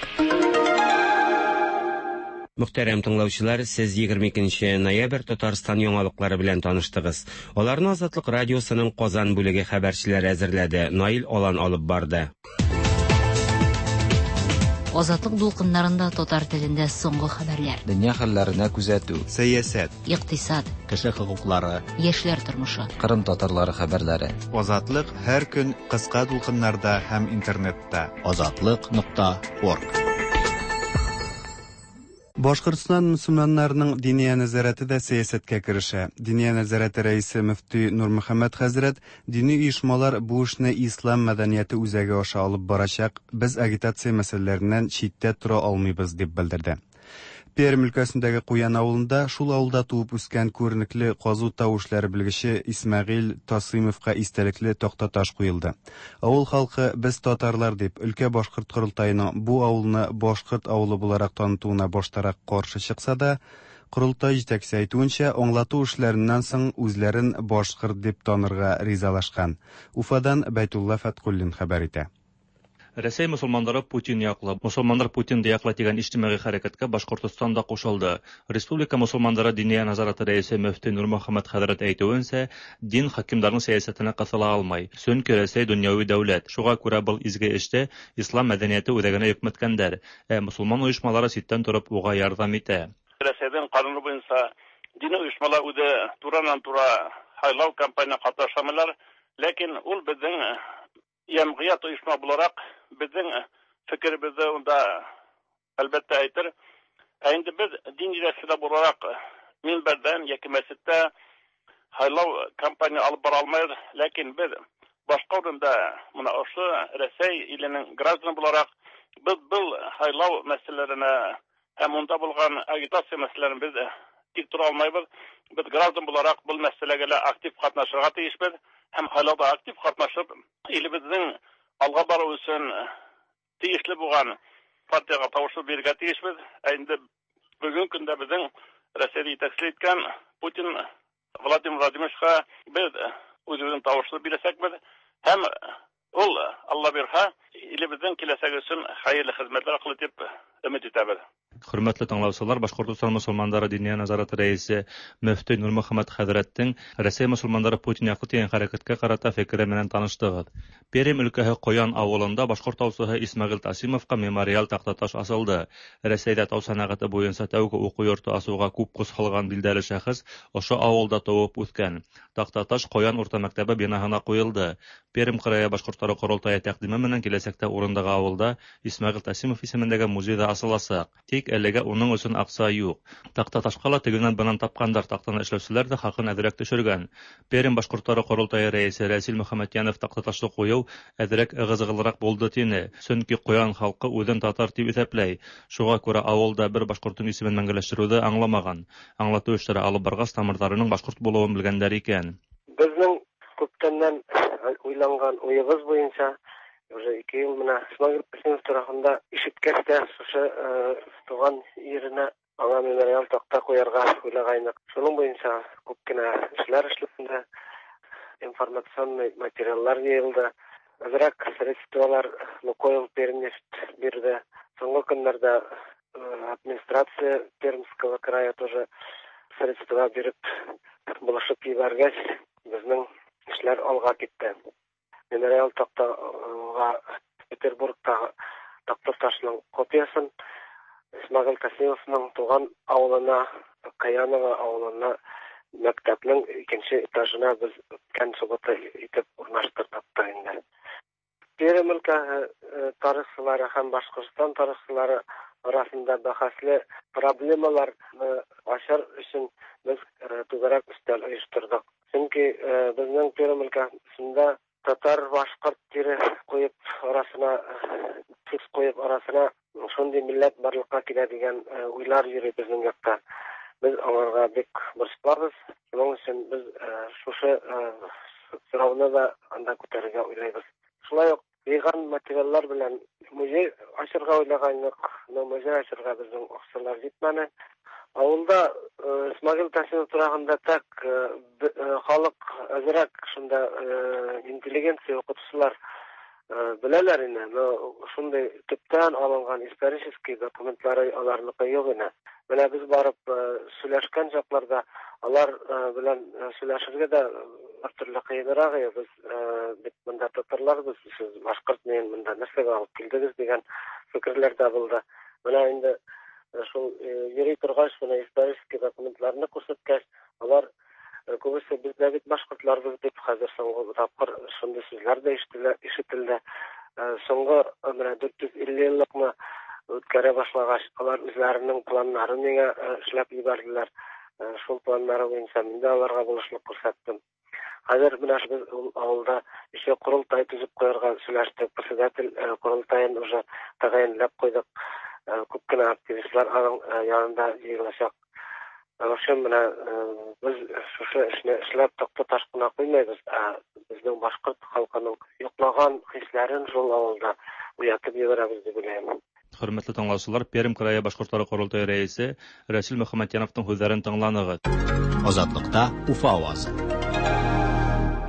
Мөхтәрәм тыңлаучылар, сез егерме икенче ноябрь Татарстан яңалыклары белән таныштыгыз. Аларны Азатлык радиосының Казан бүлеге хәбәрчеләре әзерләде. Наил Алан алып барды. Азатлык дулкыннарында татар телендә соңгы хәбәрләр. Дөнья хәлләренә күзәтү, сәясәт, икътисад, кеше хокуклары, яшьләр тормышы, Кырым татарлары хәбәрләре. Азатлык һәр көн кыска дулкыннарда һәм интернетта. азатлык нокта орг. Башкортстан мөселманнарының диния нәзарәте дә сәясәткә керешә. Диния нәзарәте рәисе мөфти Нурмөхәммәд хәзрәт дини оешмалар бу эшне ислам мәдәнияте үзәге аша алып барачак, без агитация мәсьәләләреннән читтә тора алмыйбыз дип белдерде. Пермь өлкәсендәге Куян авылында шул авылда туып үскән күренекле казу тау эшләре белгече Исмәгыйль Тасыймовка истәлекле тактаташ куелды. Авыл халкы без татарлар дип өлкә башкорт корылтайының бу авылны башкорт авылы буларак танытуына баштарак каршы чыкса да, корылтай җитәкчесе әйтүенчә, аңлату эшләреннән соң үзләрен башкорт дип танырга ризалашкан. Уфадан Бәйтулла Фаткуллин хәбәр итә. Рәсәй мусулманнары Путин яклы, мусулманнар Путин яклы дигән иҗтимагый хәрәкәткә Башкортстан да кушылды. Республика мусулманнары диния назараты рәисе мөфти Нурмөхәммәд хәзрәт әйтүенчә, дин хакимларның сәясәтенә кысыла алмый. Чөнки Рәсәй дөньяви дәүләт. Шуңа күрә был изге эштә ислам мәдәнияте үзәгенә йөкмәткәннәр. Ә мусулман оешмалары ситтән торып уга ярдәм итә. Рәсәйдән канун буенча dini uyushmalar o'zi turandan-tura saylov kampaniyasida qatnashamilar, lekin ul bizning jamg'iyat uyushma bo'larak bizning fikrimizni unda albatta aytir. Endi biz din yetakchilari bo'larak minbardan yoki masjidda saylov kampaniya olib bora olmaymiz, lekin biz boshqa o'rinda mana o'sha Rossiya ilining gраждан bo'larak biz bu saylov masalalarini ham unda bo'lgan agitatsiya masalalarini biz tik tura olmaymiz. Biz gраждан bo'larak bu masalalarga aktiv qatnashishga tiyishmiz. Ham saylovda aktiv qatnashib, elimizning alga boruvi uchun tiyishli bo'lgan partiyaga tovush berishga tiyishmiz. Endi bugungi kunda bizning Rossiyada yetakchilik etgan Putin Vladimir Vladimirovga biz o'zimizning tovushni bersak-biz, ham ul Alloh berha elimizning kelajagi uchun xayrli xizmatlar qilib deb umid etaman. Hurmatli tinglovchilar, Boshqirdiston musulmonlari diniy nazorati raisi Muftiy Nurmuhammad Hazratning Rossiya musulmonlari Putin yaqin harakatga qarata fikri bilan tanishdik. Perim өлкәһе Qo'yon avulida Boshqirt tavsihi Ismoil Tasimovga memorial taxtatosh asildi. Rossiyada tav san'ati bo'yicha tavga o'quv yurti asuga ko'p qo'zg'algan bildali shaxs o'sha avulda tug'ib o'tgan. Taxtatosh Qo'yon o'rta maktabi binohona qo'yildi. Perim qiraya Boshqirtlar qurultoyi taqdimi bilan kelajakda o'rindiga avulda Ismoil Tasimov ismidagi muzeyda asilasiq. Tik әлегә уның өчен акча юк. Такта ташкала тегеннән банан тапкандар тактаны эшләүчеләр дә хакын әзрәк төшергән. Пермь Башкортлары курултайы рәисе Расил Мөхәммәтьянов такта ташлы кую әзрәк ыгызыгылрак булды тине. Чөнки Куян халкы үзен татар дип исәпләй. Шуңа күрә авылда бер башкортның исемен мәңгеләштерүдә аңламаган. Аңлату эшләре алып баргас тамырларының башкорт булуын белгәннәр икән. Безнең күптәннән уйланган уегыз буенча уже ике ел менә Исмаил Тасимов тарафында ишеткәч тә шушы туган иренә аңа мемориал такта куярга уйлагайнык. Шуның буенча күп кенә эшләр эшләнде, информацион материаллар йыелды. Азрак средствалар Лукойл Пермнефть бирде. Соңгы көннәрдә администрация Пермского края тоже средства биреп булышып ебәргәч, безнең эшләр алга китте. Мемориал тактага Петербургта такта ташның копиясын Исмаил Тасимовның туган авылына, Каянова авылына мәктәпнең икенче этажына без кән сугыты итеп урнаштырдык та инде. Пермь өлкәһе тарихчылары һәм Башкортстан тарихчылары арасында бәхәсле проблемаларны ачар өчен без түгәрәк өстәл оештырдык. Чөнки безнең Пермь өлкәсендә татар башкорт тире куеп арасына сүз куеп арасына шундый милләт барлыкка килә дигән уйлар йөри безнең якта. Без аңарга бик борчылабыз. Шуның өчен без шушы сорауны да анда күтәрергә уйлыйбыз. Шулай ук йыган материаллар белән музей ачырга уйлаганлык, но музей ачырга безнең акчалар җитмәде. Авылда Исмаил Тасимов турагында так халык азрак шунда интеллигенция укытучылар беләләр инде, но шундай төптән алынган исторический документлары аларныкы юк иде. Менә без барып сөйләшкән чакларда алар белән сөйләшергә дә бертөрле кыенрак иде. Без бит монда татарлар, без башкорт менен монда нәрсәгә алып килдегез дигән фикерләр дә булды. Менә инде шул йөри торгач, менә исторический документларны күрсәткәч, алар күбесе бездә бит башкортларбыз дип хәзер соңгы тапкыр шундый сүзләр дә ишетелде. Соңгы менә дүрт йөз илле еллыкны үткәрә башлагач, алар үзләренең планнарын миңа эшләп җибәрделәр. Шул планнары буенча мин дә аларга булышлык күрсәттем. Хәзер менә без авылда еще курултай төзеп куярга сөйләштек. Председатель курултайын уже тәгаенләп куйдык. Күп кенә активистлар аның янында җыелачак. Шуның менә без шушы эшне эшләп такта ташкына куймыйбыз. Безнең башкорт халкының йоклаган хисләрен шул авылда уятып җибәрәбез дип уйлыйм. Hürmetli tыңлаучылар, Пермь крае Башкортлары курултайы рәисе Расил Мөхәммәтьяновның сүзләрен тыңланыгыз. Азатлыкта Уфа авазы.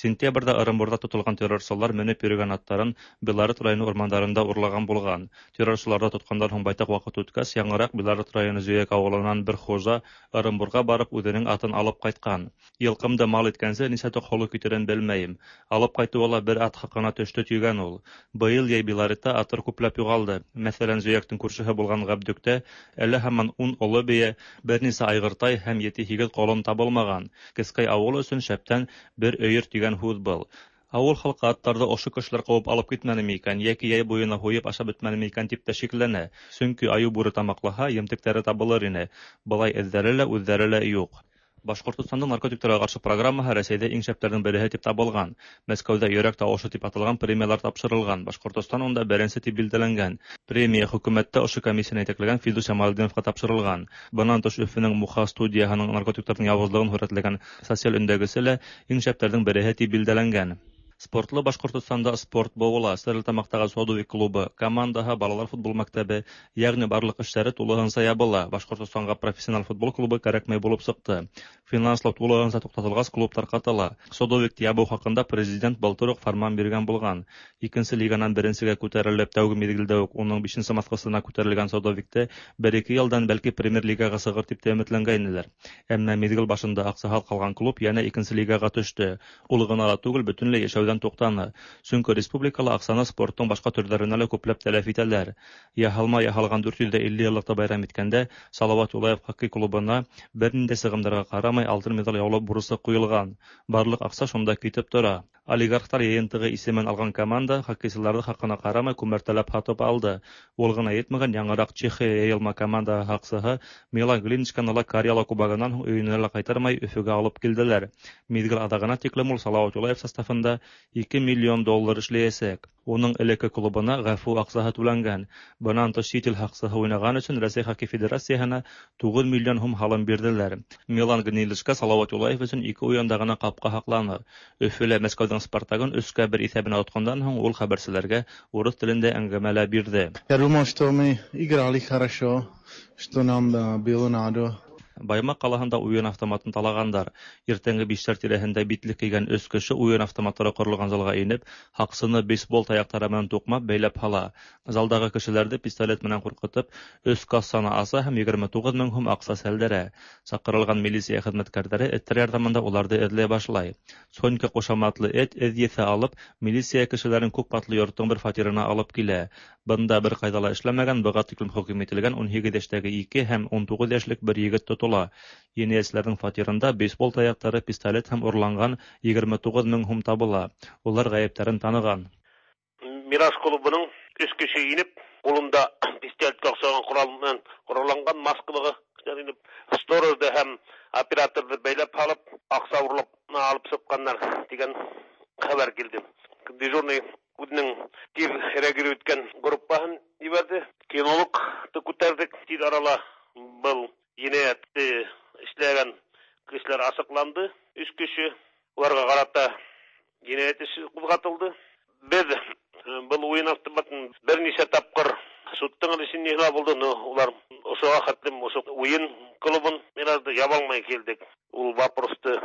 Сентябрда Орынбурда тотылган террорчылар менеп йөргән аттарын Белорет районы урмандарында урлаган булган. Террорчыларда тоткандан соң байтак вакыт үткәч, яңарак Белорет районы Зөяк авылыннан бер хуҗа Орынбурга барып үзенең атын алып кайткан. Йылкымда мал иткәнсә ничә холык китерен белмәем. Алып кайтуыла бер ат хакына төште түйгән ул. Быел яй Белоретта аттар күпләп югалды. Мәсәлән, Зөяктың күршеһе булган Габдүктә әле һаман ун олы бия, бернисә айгыртай һәм ете-һигез колон табылмаган. Кескай авыл өчен шәптән бер өйөр тигән худ был. Авыл халкы аттарды ошо кешеләр куып алып китмәнеме икән, яки яй буена һуеп ашап бетмәнеме икән дип тә шикләнә. Чөнки аю бүре тамаклаһа, емтектәре табылыр ине. Былай эҙҙәре лә, үҙҙәре лә юк. Башҡортостандың наркотиктарға ҡаршы программаһы Рәсәйҙә иң шәптәрҙең береһе тип табылған. Мәскәүҙә йөрәк тауышы дип аталған премиялар тапшырылған. Башҡортостан унда беренсе дип билдәләнгән. Премия хөкүмәттә ошо комиссияны етәкләгән Фидус Ямалетдиновҡа тапшырылған. Бынан тыш Өфөнөң Муха студияһының наркотиктарҙың яуызлығын һүрәтләгән социаль өндәгесе лә иң шәптәрҙең береһе дип билдәләнгән. Спортлы Башҡортостанда спорт быуыла, Стәрлетамаҡтағы Содовик клубы, командаһы, балалар футбол мәктәбе, ягъни барлыҡ эштәре тулыһынса ябыла. Башҡортостанға профессионал футбол клубы кәрәкмәй булып сыҡты. Финанслап тулыһынса туҡтатылғас, клуб тарҡатыла. Содовикты ябыу хаҡында президент былтыр уҡ фарман биргән булған. Икенсе лиганан беренсегә күтәрелеп, тәүге миҙгелдә үк уның бишенсе маҫҡысына күтәрелгән Содовикты бер-ике йылдан бәлки премьер лигаға сығыр тип тә өмөтләнгәйнеләр. Әммә миҙгел башында аҡсаһыҙ ҡалған клуб йәнә икенсе лигаға төштө. Ул ғына ла түгел, бөтөнләй йәшәүҙән туҡтаны. Сөнки республикала аҡсаны спорттың башҡа төрҙәренә лә күпләп тәләф итәләр. Яһалма яһалған дүрт йөҙ илле йыллыҡты байрам иткәндә Салауат Юлаев хоккей клубына бер ниндәй сығымдарға ҡарамай алтын медаль яулап бурысы ҡуйылған. Барлыҡ аҡса шунда китеп тора. Олигархтар йыйынтығы исемен алған команда хоккейсыларҙы хаҡына ҡарамай күмәртәләп һатып алды. Ул ғына етмәгән, яңыраҡ Чехия йыйылма командаһы һаҡсыһы Мила Глиничканы ла Карьяла кубогынан һуң өйөнә лә ҡайтармай Өфөгә алып килделәр. Миҙгел аҙағына тиклем ул Салауат Юлаев составында ике миллион доллар эшләйәсәк. Уның элекке клубына ғәфү аҡсаһы түләнгән. Бынан тыш сит ил һаҡсыһы уйнаған өсөн Рәсәй хоккей федерацияһына туғыҙ миллион һум һалым бирҙеләр. Милан Гнилишка Салауат Юлаев өсөн ике уйында ғына ҡапҡа һаҡланы. Өфөлә Мәскәүҙең Спартагын өскә бер иҫәбенә отҡандан һуң ул хәбәрселәргә урыҫ телендә әңгәмәлә бирҙе. Я думал, что мы играли хорошо, что нам было надо. Баймаҡ ҡалаһында уйын автоматын талағандар. Иртәнге биштәр тирәһендә битлек кейгән өс кеше уйын автоматтары ҡоролған залға инеп, һаҡсыны бейсбол таяҡтары менән туҡмап бәйләп һала. Залдағы кешеләрҙе пистолет менән ҡурҡытып, өс кассаны аса һәм егерме туғыҙ мең һум аҡса сәлдерә. Саҡырылған милиция хеҙмәткәрҙәре эттәр ярҙамында уларҙы эҙләй башлай. Сонька ҡушаматлы эт эҙ еҫе алып, милиция кешеләрен күп ҡатлы йорттоң бер фатирына алып килә. Бында бер ҡайҙа ла эшләмәгән, быға тиклем хөкөм ителгән ун һигеҙ йәштәге ике һәм ун туғыҙ йәшлек бер егет тотола. Енәйәселәрҙең фатирында бейсбол таяҡтары, пистолет һәм урланған егерме туғыҙ мең һум табыла. Улар ғәйептәрен таныған. Мирас клубының өс кеше инеп, ҡулында пистолетҡа оҡшаған ҡорал менән ҡоралланған маскалығы инеп, сторожды һәм операторҙы бәйләп һалып, аҡса урлап алып сыҡҡандар дигән хәбәр килде. Дежурный үҙенең тиҙ реагировать иткән группаһын ебәрҙе. Кинологты күтәрҙек. Тиҙ арала был енәйәтте эшләгән кешеләр асыҡланды. Өс кеше уларға ҡарата енәйәт эше ҡуҙғатылды. Беҙ был уйын автоматын бер нисә тапҡыр суттың решениеһына булды, но улар ошоға хәтлем ошо уйын клубын миразды ябалмай килдек. Ул вопросты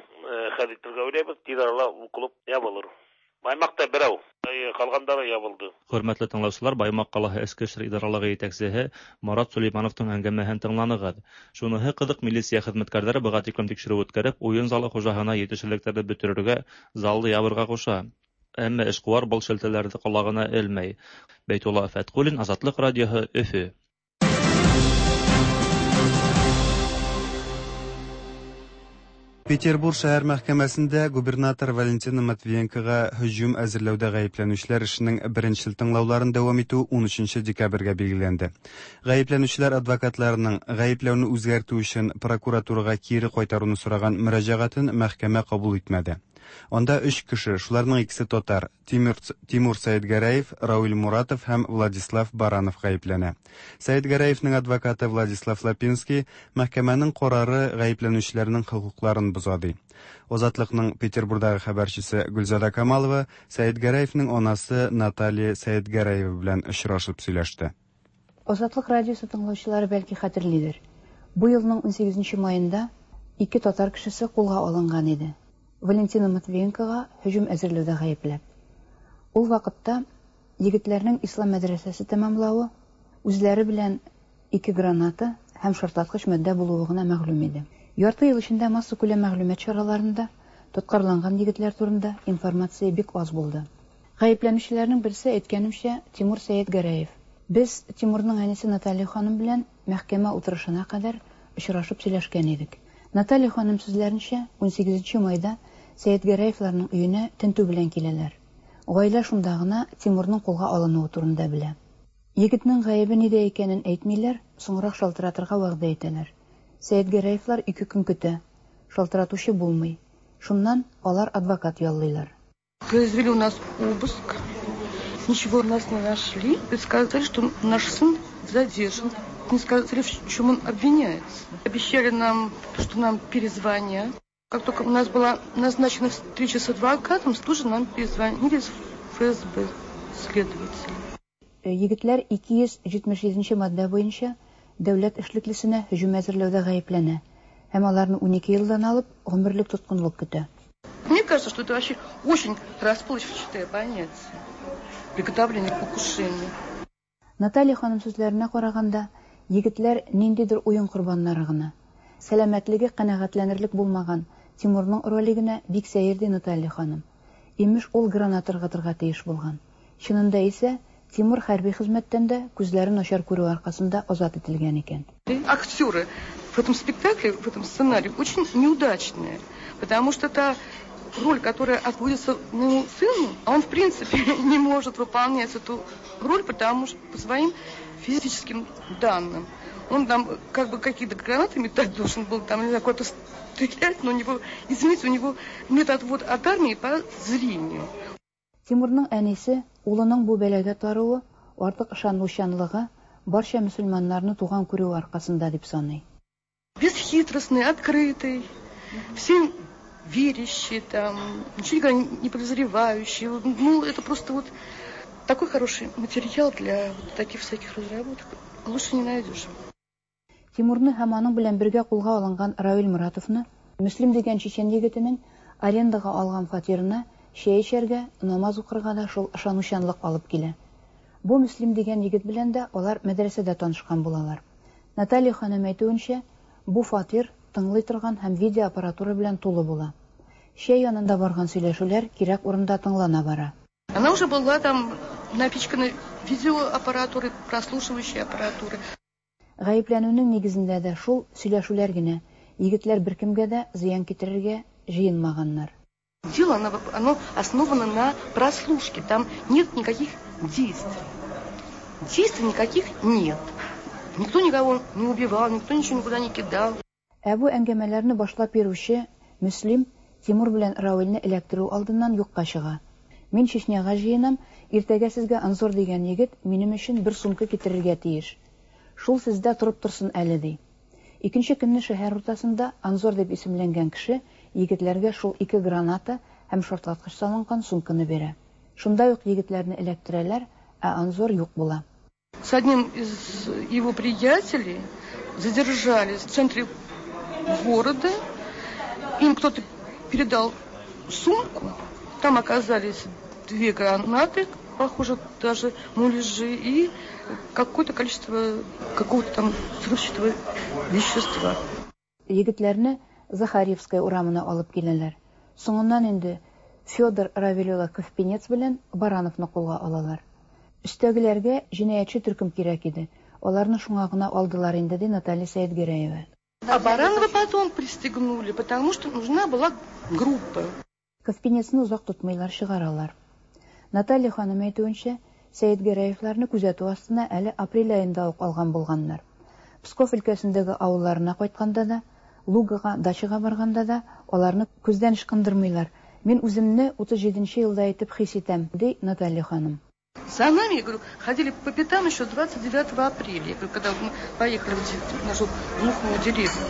хәл итергә уйлайбыҙ. Тиҙ арала ул клуб ябылыр. Баймаҡта берәү, ҡалғандары ябылды. Хөрмәтле тыңлаусылар, Баймаҡ ҡалаһы эске эштәр идаралығы етәксеһе Марат Сулеймановтың әңгәмәһен тыңланығыҙ. Шуныһы ҡыҙыҡ, милиция хеҙмәткәрҙәре быға тиклем тикшереү үткәреп, уйын залы хужаһына етешһеҙлектәрҙе бөтөрөргә, залды ябырға ҡуша. Әммә эшҡыуар был шелтәләрҙе ҡолағына элмәй. Бәйтулла Фәтҡуллин, Азатлыҡ радиоһы, Өфө. Петербург шәһәр мәхкәмәсендә губернатор Валентина Матвиенкоға һөҗүм әзерләүдә ғәйепләнүселәр эшенең беренчел тыңлауларын дәвам итү ун өченче декабргә билгеләнде. Ғәйепләнүселәр адвокатларының ғәйепләүне үзгәртү өчен прокуратураға кире ҡайтаруны сораған мөрәжәғәтен мәхкәмә ҡабул итмәде. Онда өч кеше, шуларның икесе татар, Тимур, Тимур Сәйетгәрәев, Рауль Муратов һәм Владислав Баранов ғәйепләнә. Сәйетгәрәевнең адвокаты Владислав Лапинский мәхкәмәнең ҡарары ғәйепләнүселәрнең хоҡуҡларын бозады. Озатлыҡның Петербургдағы хәбәрчесе Гөлзада Камалова Сәйетгәрәевнең анасы Наталья Сәйетгәрәева белән очрашып сөйләште. Озатлыҡ радиосы тыңлаусылары бәлки хәтерлидер. Бу йылның ун сигеҙенсе майында ике татар кешесе ҡулға алынған иде. Валентина Матвеенкоға һөҗүм әзерләүдә гаепләп. Ул вакытта егетләрнең ислам мәдрәсәсе тәмамлавы, үзләре белән ике граната һәм шартлаткыч матдә булуы гына мәгълүм иде. Ярты ел эчендә масса күләм мәгълүмат чараларында тоткарланган егетләр турында информация бик аз булды. Гаепләнүчеләрнең берсе әйткәнемчә Тимур Сәетгәрәев. Без Тимурның әнисе Наталья ханым белән мәхкәмә утырышына кадәр очрашып сөйләшкән идек. Наталья ханым сүзләренчә, ун сигезенче майда Сәетгәрәевләрнең өенә тентү белән киләләр. Гаилә шунда гына Тимурның кулга алынуы турында белә. Егетнең гаебе нидә икәнен әйтмиләр, соңрак шалтыратырга вәгъдә итәләр. Сәетгәрәевләр ике көн көтә. Шалтыратучы булмый. Шуннан алар адвокат яллыйлар. Произвели у нас обыск. Ничего у нас не нашли. И сказали, что наш сын задержан. Не сказали, в чем он обвиняется. Обещали нам, что нам перезвонят. Как только у нас была назначена встреча с адвокатом, тут же нам перезвонили из ФСБ следователи. Егетләр ике йөз җитмеш җиденче мадда буенча дәүләт эшлеклесенә һөҗүм әзерләүдә гаепләнә. Һәм аларны унике елдан алып, гомерлек тоткынлык көтә. Мне кажется, что это вообще очень расплывчатое понятие. Приготовление к покушению. Наталья ханым сүзләренә караганда, егетләр ниндидер уен корбаннары гына. Сәламәтлеге канәгатьләнерлек булмаган Тимурның роле генә бик сәер ди Наталья ханым. Имеш ул граната ыргытырга тиеш булган. Чынында исә Тимур хәрби хезмәттән дә күзләрен начар күрү аркасында азат ителгән икән. Актеры в этом спектакле, в этом сценарии очень неудачные, потому что та роль, которая отводится моему сыну, он в принципе не может выполнять эту роль, потому что по своим физическим данным. Он там как бы какие-то гранаты метать должен был, там, не знаю, куда-то стрелять, но у него, извините, у него нет отвод от армии по зрению. Тимурның әнисе улының бу бәләгә тарыуы артык ышанучанлыгы барча мөселманнарны туган күрү аркасында дип саный. Бесхитростный, открытый, всем верящий, там, ничего не подозревающий. Ну, это просто вот такой хороший материал для вот таких всяких разработок. Лучше не найдешь. Тимурны һәм аның белән бергә кулга алынган Равил Муратовны Мөслим дигән чечен егетенең арендага алган фатирына чәй эчәргә, намаз укырга да шул ышанучанлык алып килә. Бу Мөслим дигән егет белән дә алар мәдрәсәдә танышкан булалар. Наталья ханым әйтүенчә, бу фатир тыңлый торган һәм видеоаппаратура белән тулы була. Чәй янында барган сөйләшүләр кирәк урында тыңлана бара. Она уже была там напичкана видеоаппаратурой, прослушивающей аппаратурой. Гаепләнүнең нигезендә дә шул сөйләшүләр генә. Егетләр беркемгә дә зыян китерергә җыенмаганнар. Дело оно, оно основано на прослушке. Там нет никаких действий. Действий никаких нет. Никто никого не убивал, никто ничего никуда не кидал. Ә бу әңгәмәләрне башлап бирүче Мөслим Тимур белән Равилне эләктерү алдыннан юкка чыга. Мин Чечняга җыенам, иртәгә сезгә Анзор дигән егет минем өчен бер сумка китерергә тиеш. Шул сездә торып торсын әле ди. Икенче көнне шәһәр уртасында Анзор дип исемләнгән кеше егетләргә шул ике граната һәм шартлаткыч салынган сумканы бирә. Шунда ук егетләрне эләктерәләр, ә Анзор юк була. С одним из его приятелей задержали в центре города. Им кто-то передал сумку. Там оказались две гранаты, похоже, даже муляжи, и какое-то количество какого-то там взрывчатого вещества. Егетләрне Захарьевская урамына алып киләләр. Соңыннан инде Федор Равилёва Ковпенец белән Барановны кулга алалар. Өстәгеләргә җинаятьче төркем кирәк иде. Аларны шуңа гына алдылар инде, ди Наталья Сәетгәрәева. А Баранова потом пристегнули, потому что нужна была группа. Ковпенецны узак тотмыйлар, чыгаралар. Наталья ханым әйтүенчә, Сәетгәрәевләрне күзәтү астына әле апрель айында ук алган булганнар. Псков өлкәсендәге авылларына кайтканда да, Лугага, Дачага барганда да аларны күздән ышкындырмыйлар. Мин үземне утыз җиденче елда әйтеп хис итәм, ди Наталья ханым. За нами, я говорю, ходили по пятам еще двадцать девятого апреля, я говорю, когда мы поехали в нашу глухую деревню.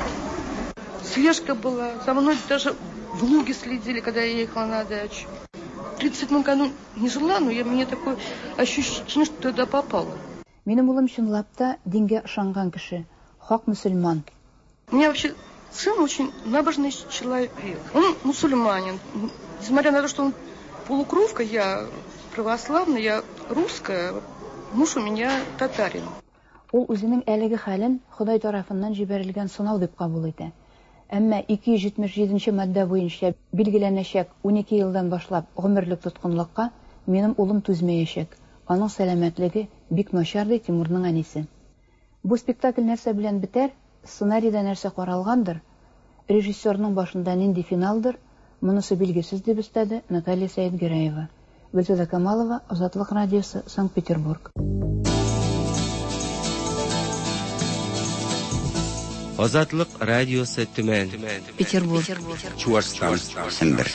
Слежка была, за мной даже в Луге следили, когда я ехала на дачу. В тридцать седьмом году не жила, но я, мне такое ощущение, что туда попала. Минем улым чынлап та дингә ышанган кеше, хак мөселман. Меня вообще сын очень набожный человек. Он мусульманин. Несмотря на то, что он полукровка, я православная, я русская, муж у меня татарин. Ул үзенең әлеге хәлен Ходай тарафыннан җибәрелгән сынау дип кабул итә. Әмма ике йөз җитмеш җиденче мадда буенча билгеләнәчәк унике елдан башлап гомерлек тоткынлыкка минем улым түзмәячәк. Аның сәламәтлеге бик начар ди Тимурның әнисе. Бу спектакль нәрсә белән бетәр? Сценарийда нәрсә каралгандыр? Режиссерның башында нинди финалдыр? Монысы билгесез дип өстәде Наталья Сәетгәрәева. Гөлзада Камалова, Азатлык радиосы, Санкт-Петербург. Азатлык радиосы Төмән, Петербург, Чувашстан, Сендер.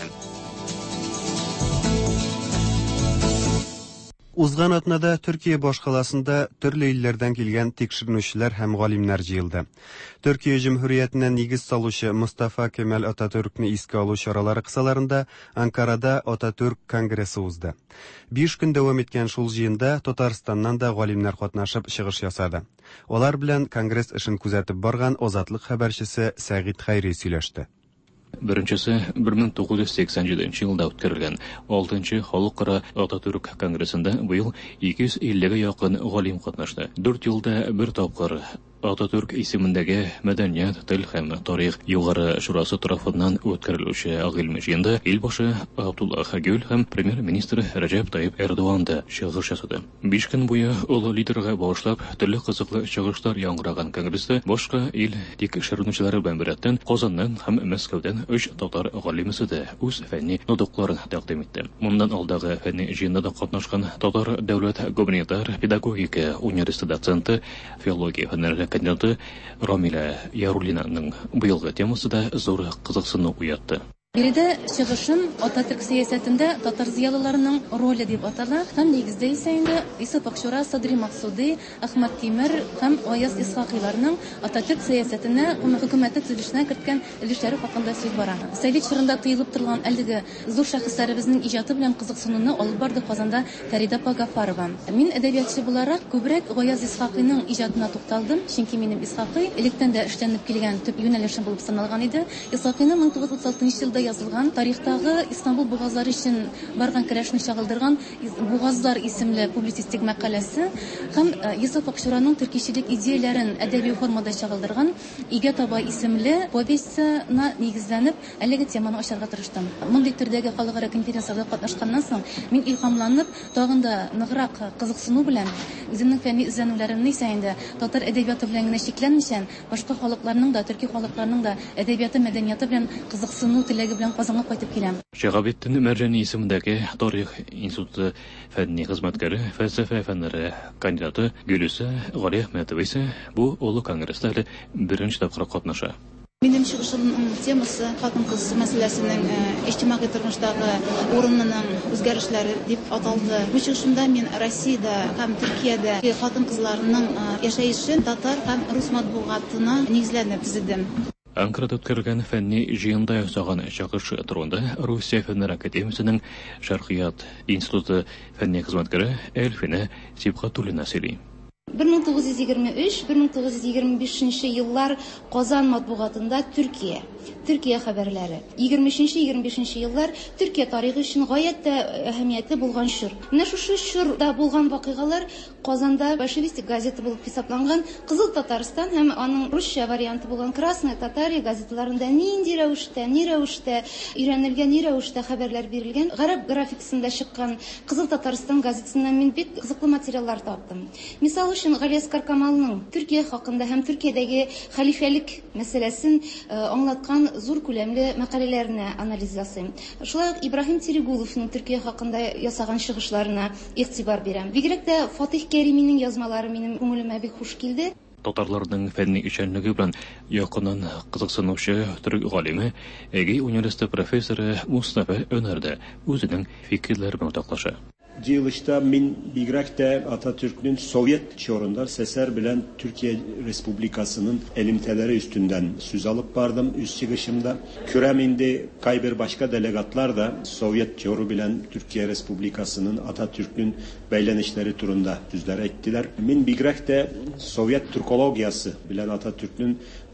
Узган атнада Төркия башкаласында төрле илләрдән килгән тикшерүчеләр һәм галимнәр җыелды. Төркия җөмһүриятенә нигез салучы Мустафа Кемал Ататürkне искә алу чаралары кысаларында Анкарада Ататürk конгрессы узды. Биш көн дәвам иткән шул җыенда Татарстаннан да галимнәр катнашып чыгыш ясады. Алар белән конгресс эшен күзәтеп барган Азатлык хәбәрчесе Сәгыйть Хайри сөйләште. Беренчесе бер мең тугыз йөз сиксән җиденче елда үткәрелгән алтынчы халыкара Ататürk конгрессында быел ике йөз иллегә якын галим катнашты. дүрт елда бер тапкыр Ататürk исемендәге мәдәният, тел һәм тарих югары шурасы тарафыннан үткәрелүче гыйльми җыенда ил башы Абдуллах Гөл һәм премьер-министр Рәҗәп Таyyip Эрдоган да чыгыш ясады. Биш көн буе ул лидерга багышлап төрле кызыклы чыгышлар яңгыраган конгрессты башка ил тикшерүчеләре белән бердән Казаннан һәм Мәскәүдән өч татар галимесе дә үз фәнни нотыкларын тәкъдим итте. Моннан алдагы фәнни җыенда да катнашкан Татар дәүләт гуманитар педагогика университеты доценты, филология фәннәре кандидаты Рамиля Яруллинаның быелгы темасы да зур кызыксыну уятты. Биредә чыгышым Ататürk сәясәтендә татар зыялыларының роле дип атала. Һәм нигездә исә инде Иса Пакчура, Садри Максуди, Әхмәт Тимер һәм Аяз Исхакыйларның Ататürk сәясәтенә, хөкүмәте төзелешенә керткән өлешләре хакында сүз бара. Совет чорында тыелып торган әлеге зур шәхесләребезнең иҗаты белән кызыксынуны алып барды Казанда Фәрида Пагафарова. Мин әдәбиятчы буларак күбрәк Аяз Исхакыйның иҗатына тукталдым, чөнки минем Исхакый электән дә эшләнеп килгән төп юнәлешем булып саналган иде. Исхакыйның мең тугыз йөз утыз алтынчы елда язылган тарихтагы Истанбул бугазлары өчен барган көрәшне чагылдырган Бугазлар исемле публицистик мәкаләсе һәм Иса Пакчураның төркичелек идеяләрен әдәби формада чагылдырган Игә таба исемле повестьна нигезләнеп әлеге теманы ачарга тырыштым. Мондый төрдәге халыкара конференцияларда катнашканнан соң мин илһамланып, тагын да ныграк кызыксыну белән үземнең фәнни эзләнүләремне исә инде татар әдәбияты белән генә чикләнмичән, башка халыкларның да, төрки халыкларның да әдәбияты, мәдәнияты белән кызыксыну теләге белән Казанга кайтып киләм. Шәһабеттин Мәрҗани исемендәге Тарих институты фәнни хезмәткәре, фәлсәфә фәннәре кандидаты Гөлүсә Гали Әхмәтова исә бу олы конгресста беренче тапкыр катнаша. Минем чыгышымның темасы хатын-кыз мәсьәләсенең иҗтимагый тормыштагы урынының үзгәрешләре дип аталды. Бу чыгышымда мин Россиядә һәм Төркиядә хатын-кызларның яшәешен татар һәм рус матбугатына нигезләнеп төзедем. Анкарада үткәрелгән фәнни җыенда ясаган чыгыш турында Русия фәннәр академиясенең Шәркыят институты фәнни хезмәткәре Эльфина Сибгатуллина сөйли. бер мең тугыз йөз егерме өч - бер мең тугыз йөз егерме бишенче еллар Казан матбугатында Төркия, Төркия хәбәрләре. егерме өченче - егерме бишенче еллар Төркия тарихы өчен гаять тә әһәмиятле булган чор. Менә шушы чорда булган вакыйгалар Казанда большевистик газета булып хисапланган Кызыл Татарстан һәм аның русча варианты булган Красная Татария газеталарында нинди рәвештә, ни рәвештә өйрәнелгән, ни рәвештә хәбәрләр бирелгән. Гарәп графикасында чыккан Кызыл Татарстан газетасыннан мин бик кызыклы материаллар таптым. Мисал өчен Галиаскар Камалның Төркия хакында һәм Төркиядәге хәлифәлек мәсьәләсен аңлаткан зур күләмле мәкаләләрне анализ ясыйм. Шулай ук Ибраһим Тирегуловның Төркия хакында ясаган чыгышларына игътибар бирәм. Бигрәк тә Фатих Кәриминең язмалары минем күңелемә бик хуш килде. Татарларның фәнни эшчәнлеге белән якыннан кызыксынучы төрек галиме, Әгей университеты профессоры Мустафа Өнәр дә үзенең фикерләре белән таклаша. Җыелышта мин бигрәк тә Ататürk'нең Совет чорында СССР белән Төркия Республикасының элемтәләре өстендән сүз алып бардым үз чыгышымда. Күрәм инде кайбер башка делегатлар да Совет чоры белән Төркия Республикасының Ататürk'нең бәйләнешләре турында сүзләр әйттеләр. Мин бигрәк тә Совет түркологиясы белән Ататürk'нең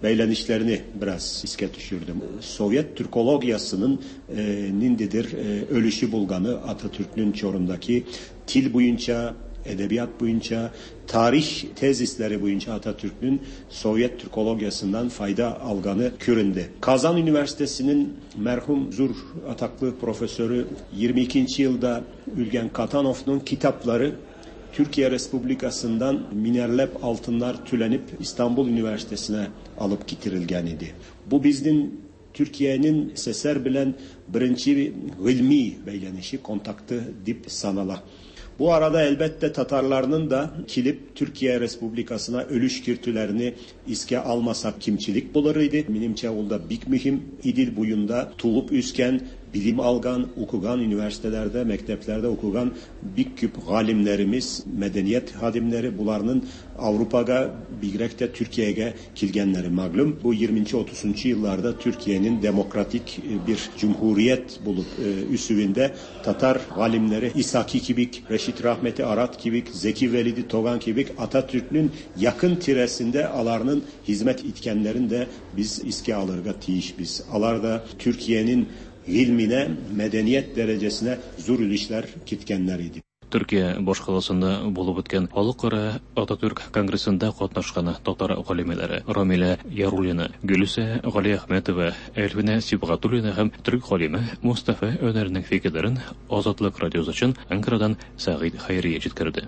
beylenişlerini biraz iske düşürdüm. Sovyet Türkologiyasının e, nindidir e, ölüşü bulganı Atatürk'ün Çorum'daki til boyunca, edebiyat boyunca, tarih tezisleri boyunca Atatürk'ün Sovyet Türkologiyasından fayda alganı köründü. Kazan Üniversitesi'nin merhum Zur Ataklı profesörü yirmi ikinci yılda Ülgen Katanov'un kitapları Türkiye Respublikası'ndan minerlep altınlar tülenip İstanbul Üniversitesi'ne alıp getirilgen idi. Bu bizim Türkiye'nin seser bilen birinci ilmi beylenişi, kontaktı dip sanala. Bu arada elbette Tatarlarının da kilip Türkiye Respublikası'na ölüş kirtülerini iske almasak kimçilik bularıydı. Menimçe olda bik mühim idil buyunda tuğup üsken bilim algan, okugan üniversitelerde, mekteplerde okugan bik küp galimlerimiz, medeniyet hadimleri bularının Avrupa'ga, bigrekte Türkiye'ye kilgenleri maglum. Bu yirminci otuzuncu yıllarda Türkiye'nin demokratik bir cumhuriyet bulup e, üsüvünde Tatar galimleri İsaki Kibik, Reşit Rahmeti Arat Kibik, Zeki Velidi Togan Kibik, Atatürk'ün yakın tiresinde alarının hizmet itkenlerinde biz iske alırga tiyiş biz. Alarda Türkiye'nin ilmine, medeniyet derecesine zor ilişler kitkenleriydi. Türkiye boşqalasında bolup ötken Халыкара Ататürk Конгрессында катнашкан татар галимләре Рамилә Яруллина, Гөлүсә Гали Әхмәтова, Эльвина Сибгатуллина һәм төрек галиме Мустафа Өнәрнең фикерләрен Азатлык радиосы өчен Анкарадан Сәгыйд Хәйрия җиткерде.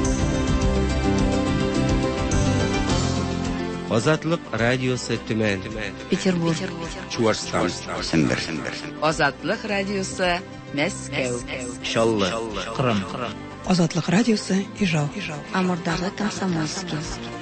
Азатлык радиосы Төмән, Петербург, Чувашстан, Сембер, Азатлык радиосы Мәскәү, Чаллы, Кырым, Азатлык радиосы Ижау, Амурдагы Комсомольский.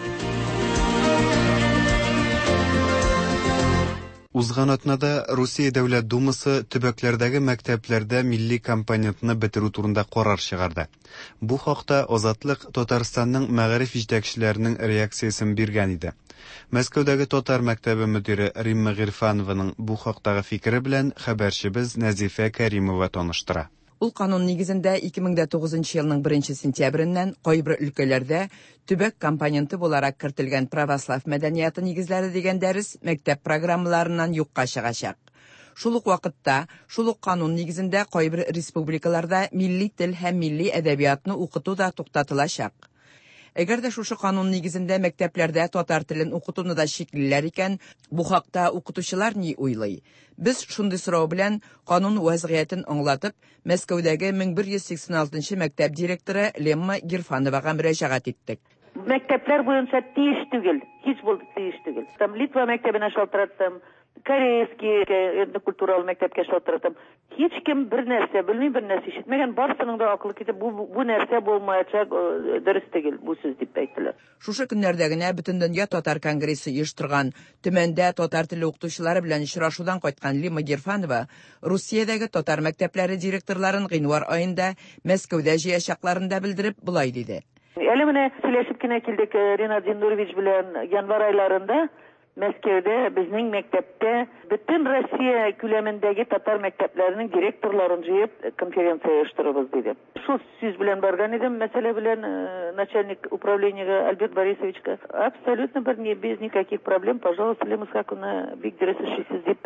Узган атнада Русия Дәүләт Думасы төбәкләрдәге мәктәпләрдә милли компонентны бетерү турында карар чыгарды. Бу хакта Азатлык Татарстанның мәгариф җитәкчеләренең реакциясын биргән иде. Мәскәүдәге татар мәктәбе мөдире Римма Гыйрфанованың бу хакдагы фикере белән хәбәрчебез Нәзифә Кәримова таныштыра. Ул канун нигезендә ике мең тугызынчы елның беренче сентябреннән кайбер өлкәләрдә төбәк компоненты буларак кертелгән православ мәдәнияты нигезләре дигән дәрес мәктәп программаларыннан юкка чыгачак. Шул ук вакытта, шул ук канун нигезендә кайбер республикаларда милли тел һәм милли әдәбиятны укыту да туктатылачак. Әгәр дә шушы канун нигезендә мәктәпләрдә татар телен укытуны да шиклиләр икән, бу хакта укытучылар ни уйлый? Без шундый сорау белән канун вазгыятен аңлатып, Мәскәүдәге мең бер йөз сиксән алтынчы мәктәп директоры Лемма Гирфановага мөрәҗәгать иттек. Мәктәпләр буенча тиеш түгел, һич булды тиеш түгел. Там Литва мәктәбенә шалтыраттым, Корейский этнокультураль мәктәпкә шалтыраттым. Һич кем бер нәрсә белми, бер нәрсә ишетмәгән, барысының да акылы китеп, бу бу нәрсә булмаячак, дөрес түгел, бу сүз дип әйттеләр. Шушы көннәрдә генә бөтен дөнья татар конгрессы оештырган, Төмәндә татар теле укытучылары белән очрашудан кайткан Лима Гирфанова Русиядәге татар мәктәпләре директорларын гыйнвар аенда Мәскәүдә җыячакларында белдереп булай диде. Әле менә сөйләшеп кенә килдек Ренат Зиндурович белән январ айларында Мәскәүдә безнең мәктәптә бөтен Россия күләмендәге татар мәктәпләренең директорларын җыеп конференция оештырабыз диде. Шул сүз белән барган идем, мәсьәлә белән начальник управлениега Альберт Борисовичка. Абсолютно бер ни без никаких проблем, пожалуйста, Лема Скакуна бик дөрес эшлисез дип,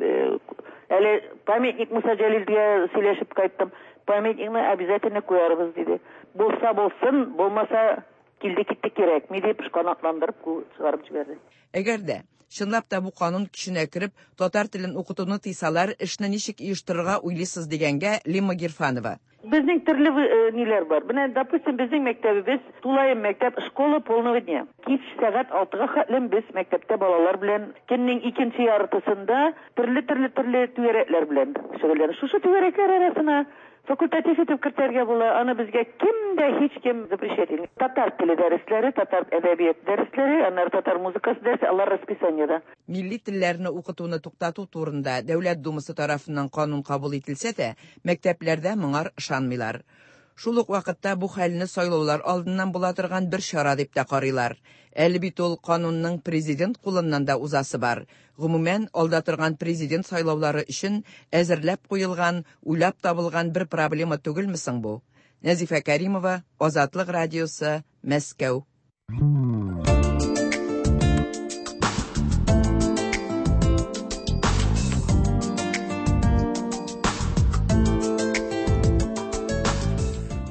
әле памятник Муса Җәлилгә сөйләшеп кайттым. Памятникны обязательно куярбыз диде. Булса булсын, булмаса килде китте кирәк. Ми дип канатландырып чыгарып җибәрде. Әгәр дә чынлап та бу канун көченә кереп, татар телен укытуны тыйсалар, эшне ничек оештырырга уйлыйсыз дигәнгә Лима Гирфанова. Безнең төрле ниләр бар. Менә, допустим, безнең мәктәбебез Тулаем мәктәп, школа полного дня. Кич сәгать алтыга хәтлем без мәктәптә балалар белән көннең икенче яртысында төрле-төрле төрле түгәрәкләр белән шөгыльләнә. Шушы түгәрәкләр арасына факультатив итеп кертергә була. Аны безгә кем дә һич кем запрещать. Татар теле дәресләре, татар әдәбият дәресләре, аннары татар музыкасы дәресе, алар расписаниедә. Милли телләрне укытуны туктату турында Дәүләт Думасы тарафыннан канун кабул ителсә дә, мәктәпләрдә моңар ышанмыйлар. Шул ук вакытта бу хәлне сайлаулар алдыннан була торган бер чара дип тә карыйлар. Әле бит ул канунның президент кулыннан да узасы бар. Гомумән, алда торган президент сайлаулары өчен әзерләп куелган, уйлап табылган бер проблема түгелме соң бу? Нәзифә Кәримова, Азатлык радиосы, Мәскәү.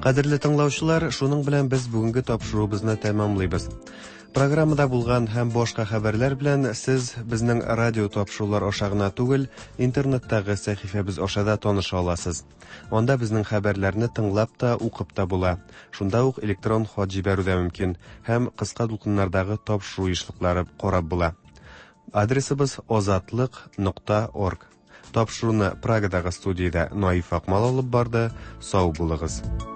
Кадерле тыңлаучылар, шуның белән без бүгенге тапшыруыбызны тәмамлыйбыз. Программада булган һәм башка хәбәрләр белән сез безнең радио тапшырулар ашагына түгел, интернеттагы сәхифәбез ашада таныша аласыз. Анда безнең хәбәрләрне тыңлап та, укып та була. Шунда ук электрон хат җибәрү дә мөмкин һәм кыска дулкыннардагы тапшыру эшлекләре карап була. Адресыбыз озатлык нокта орг. Тапшыруны Прагадагы студиядә Наиф Акмал алып барды. Сау булыгыз.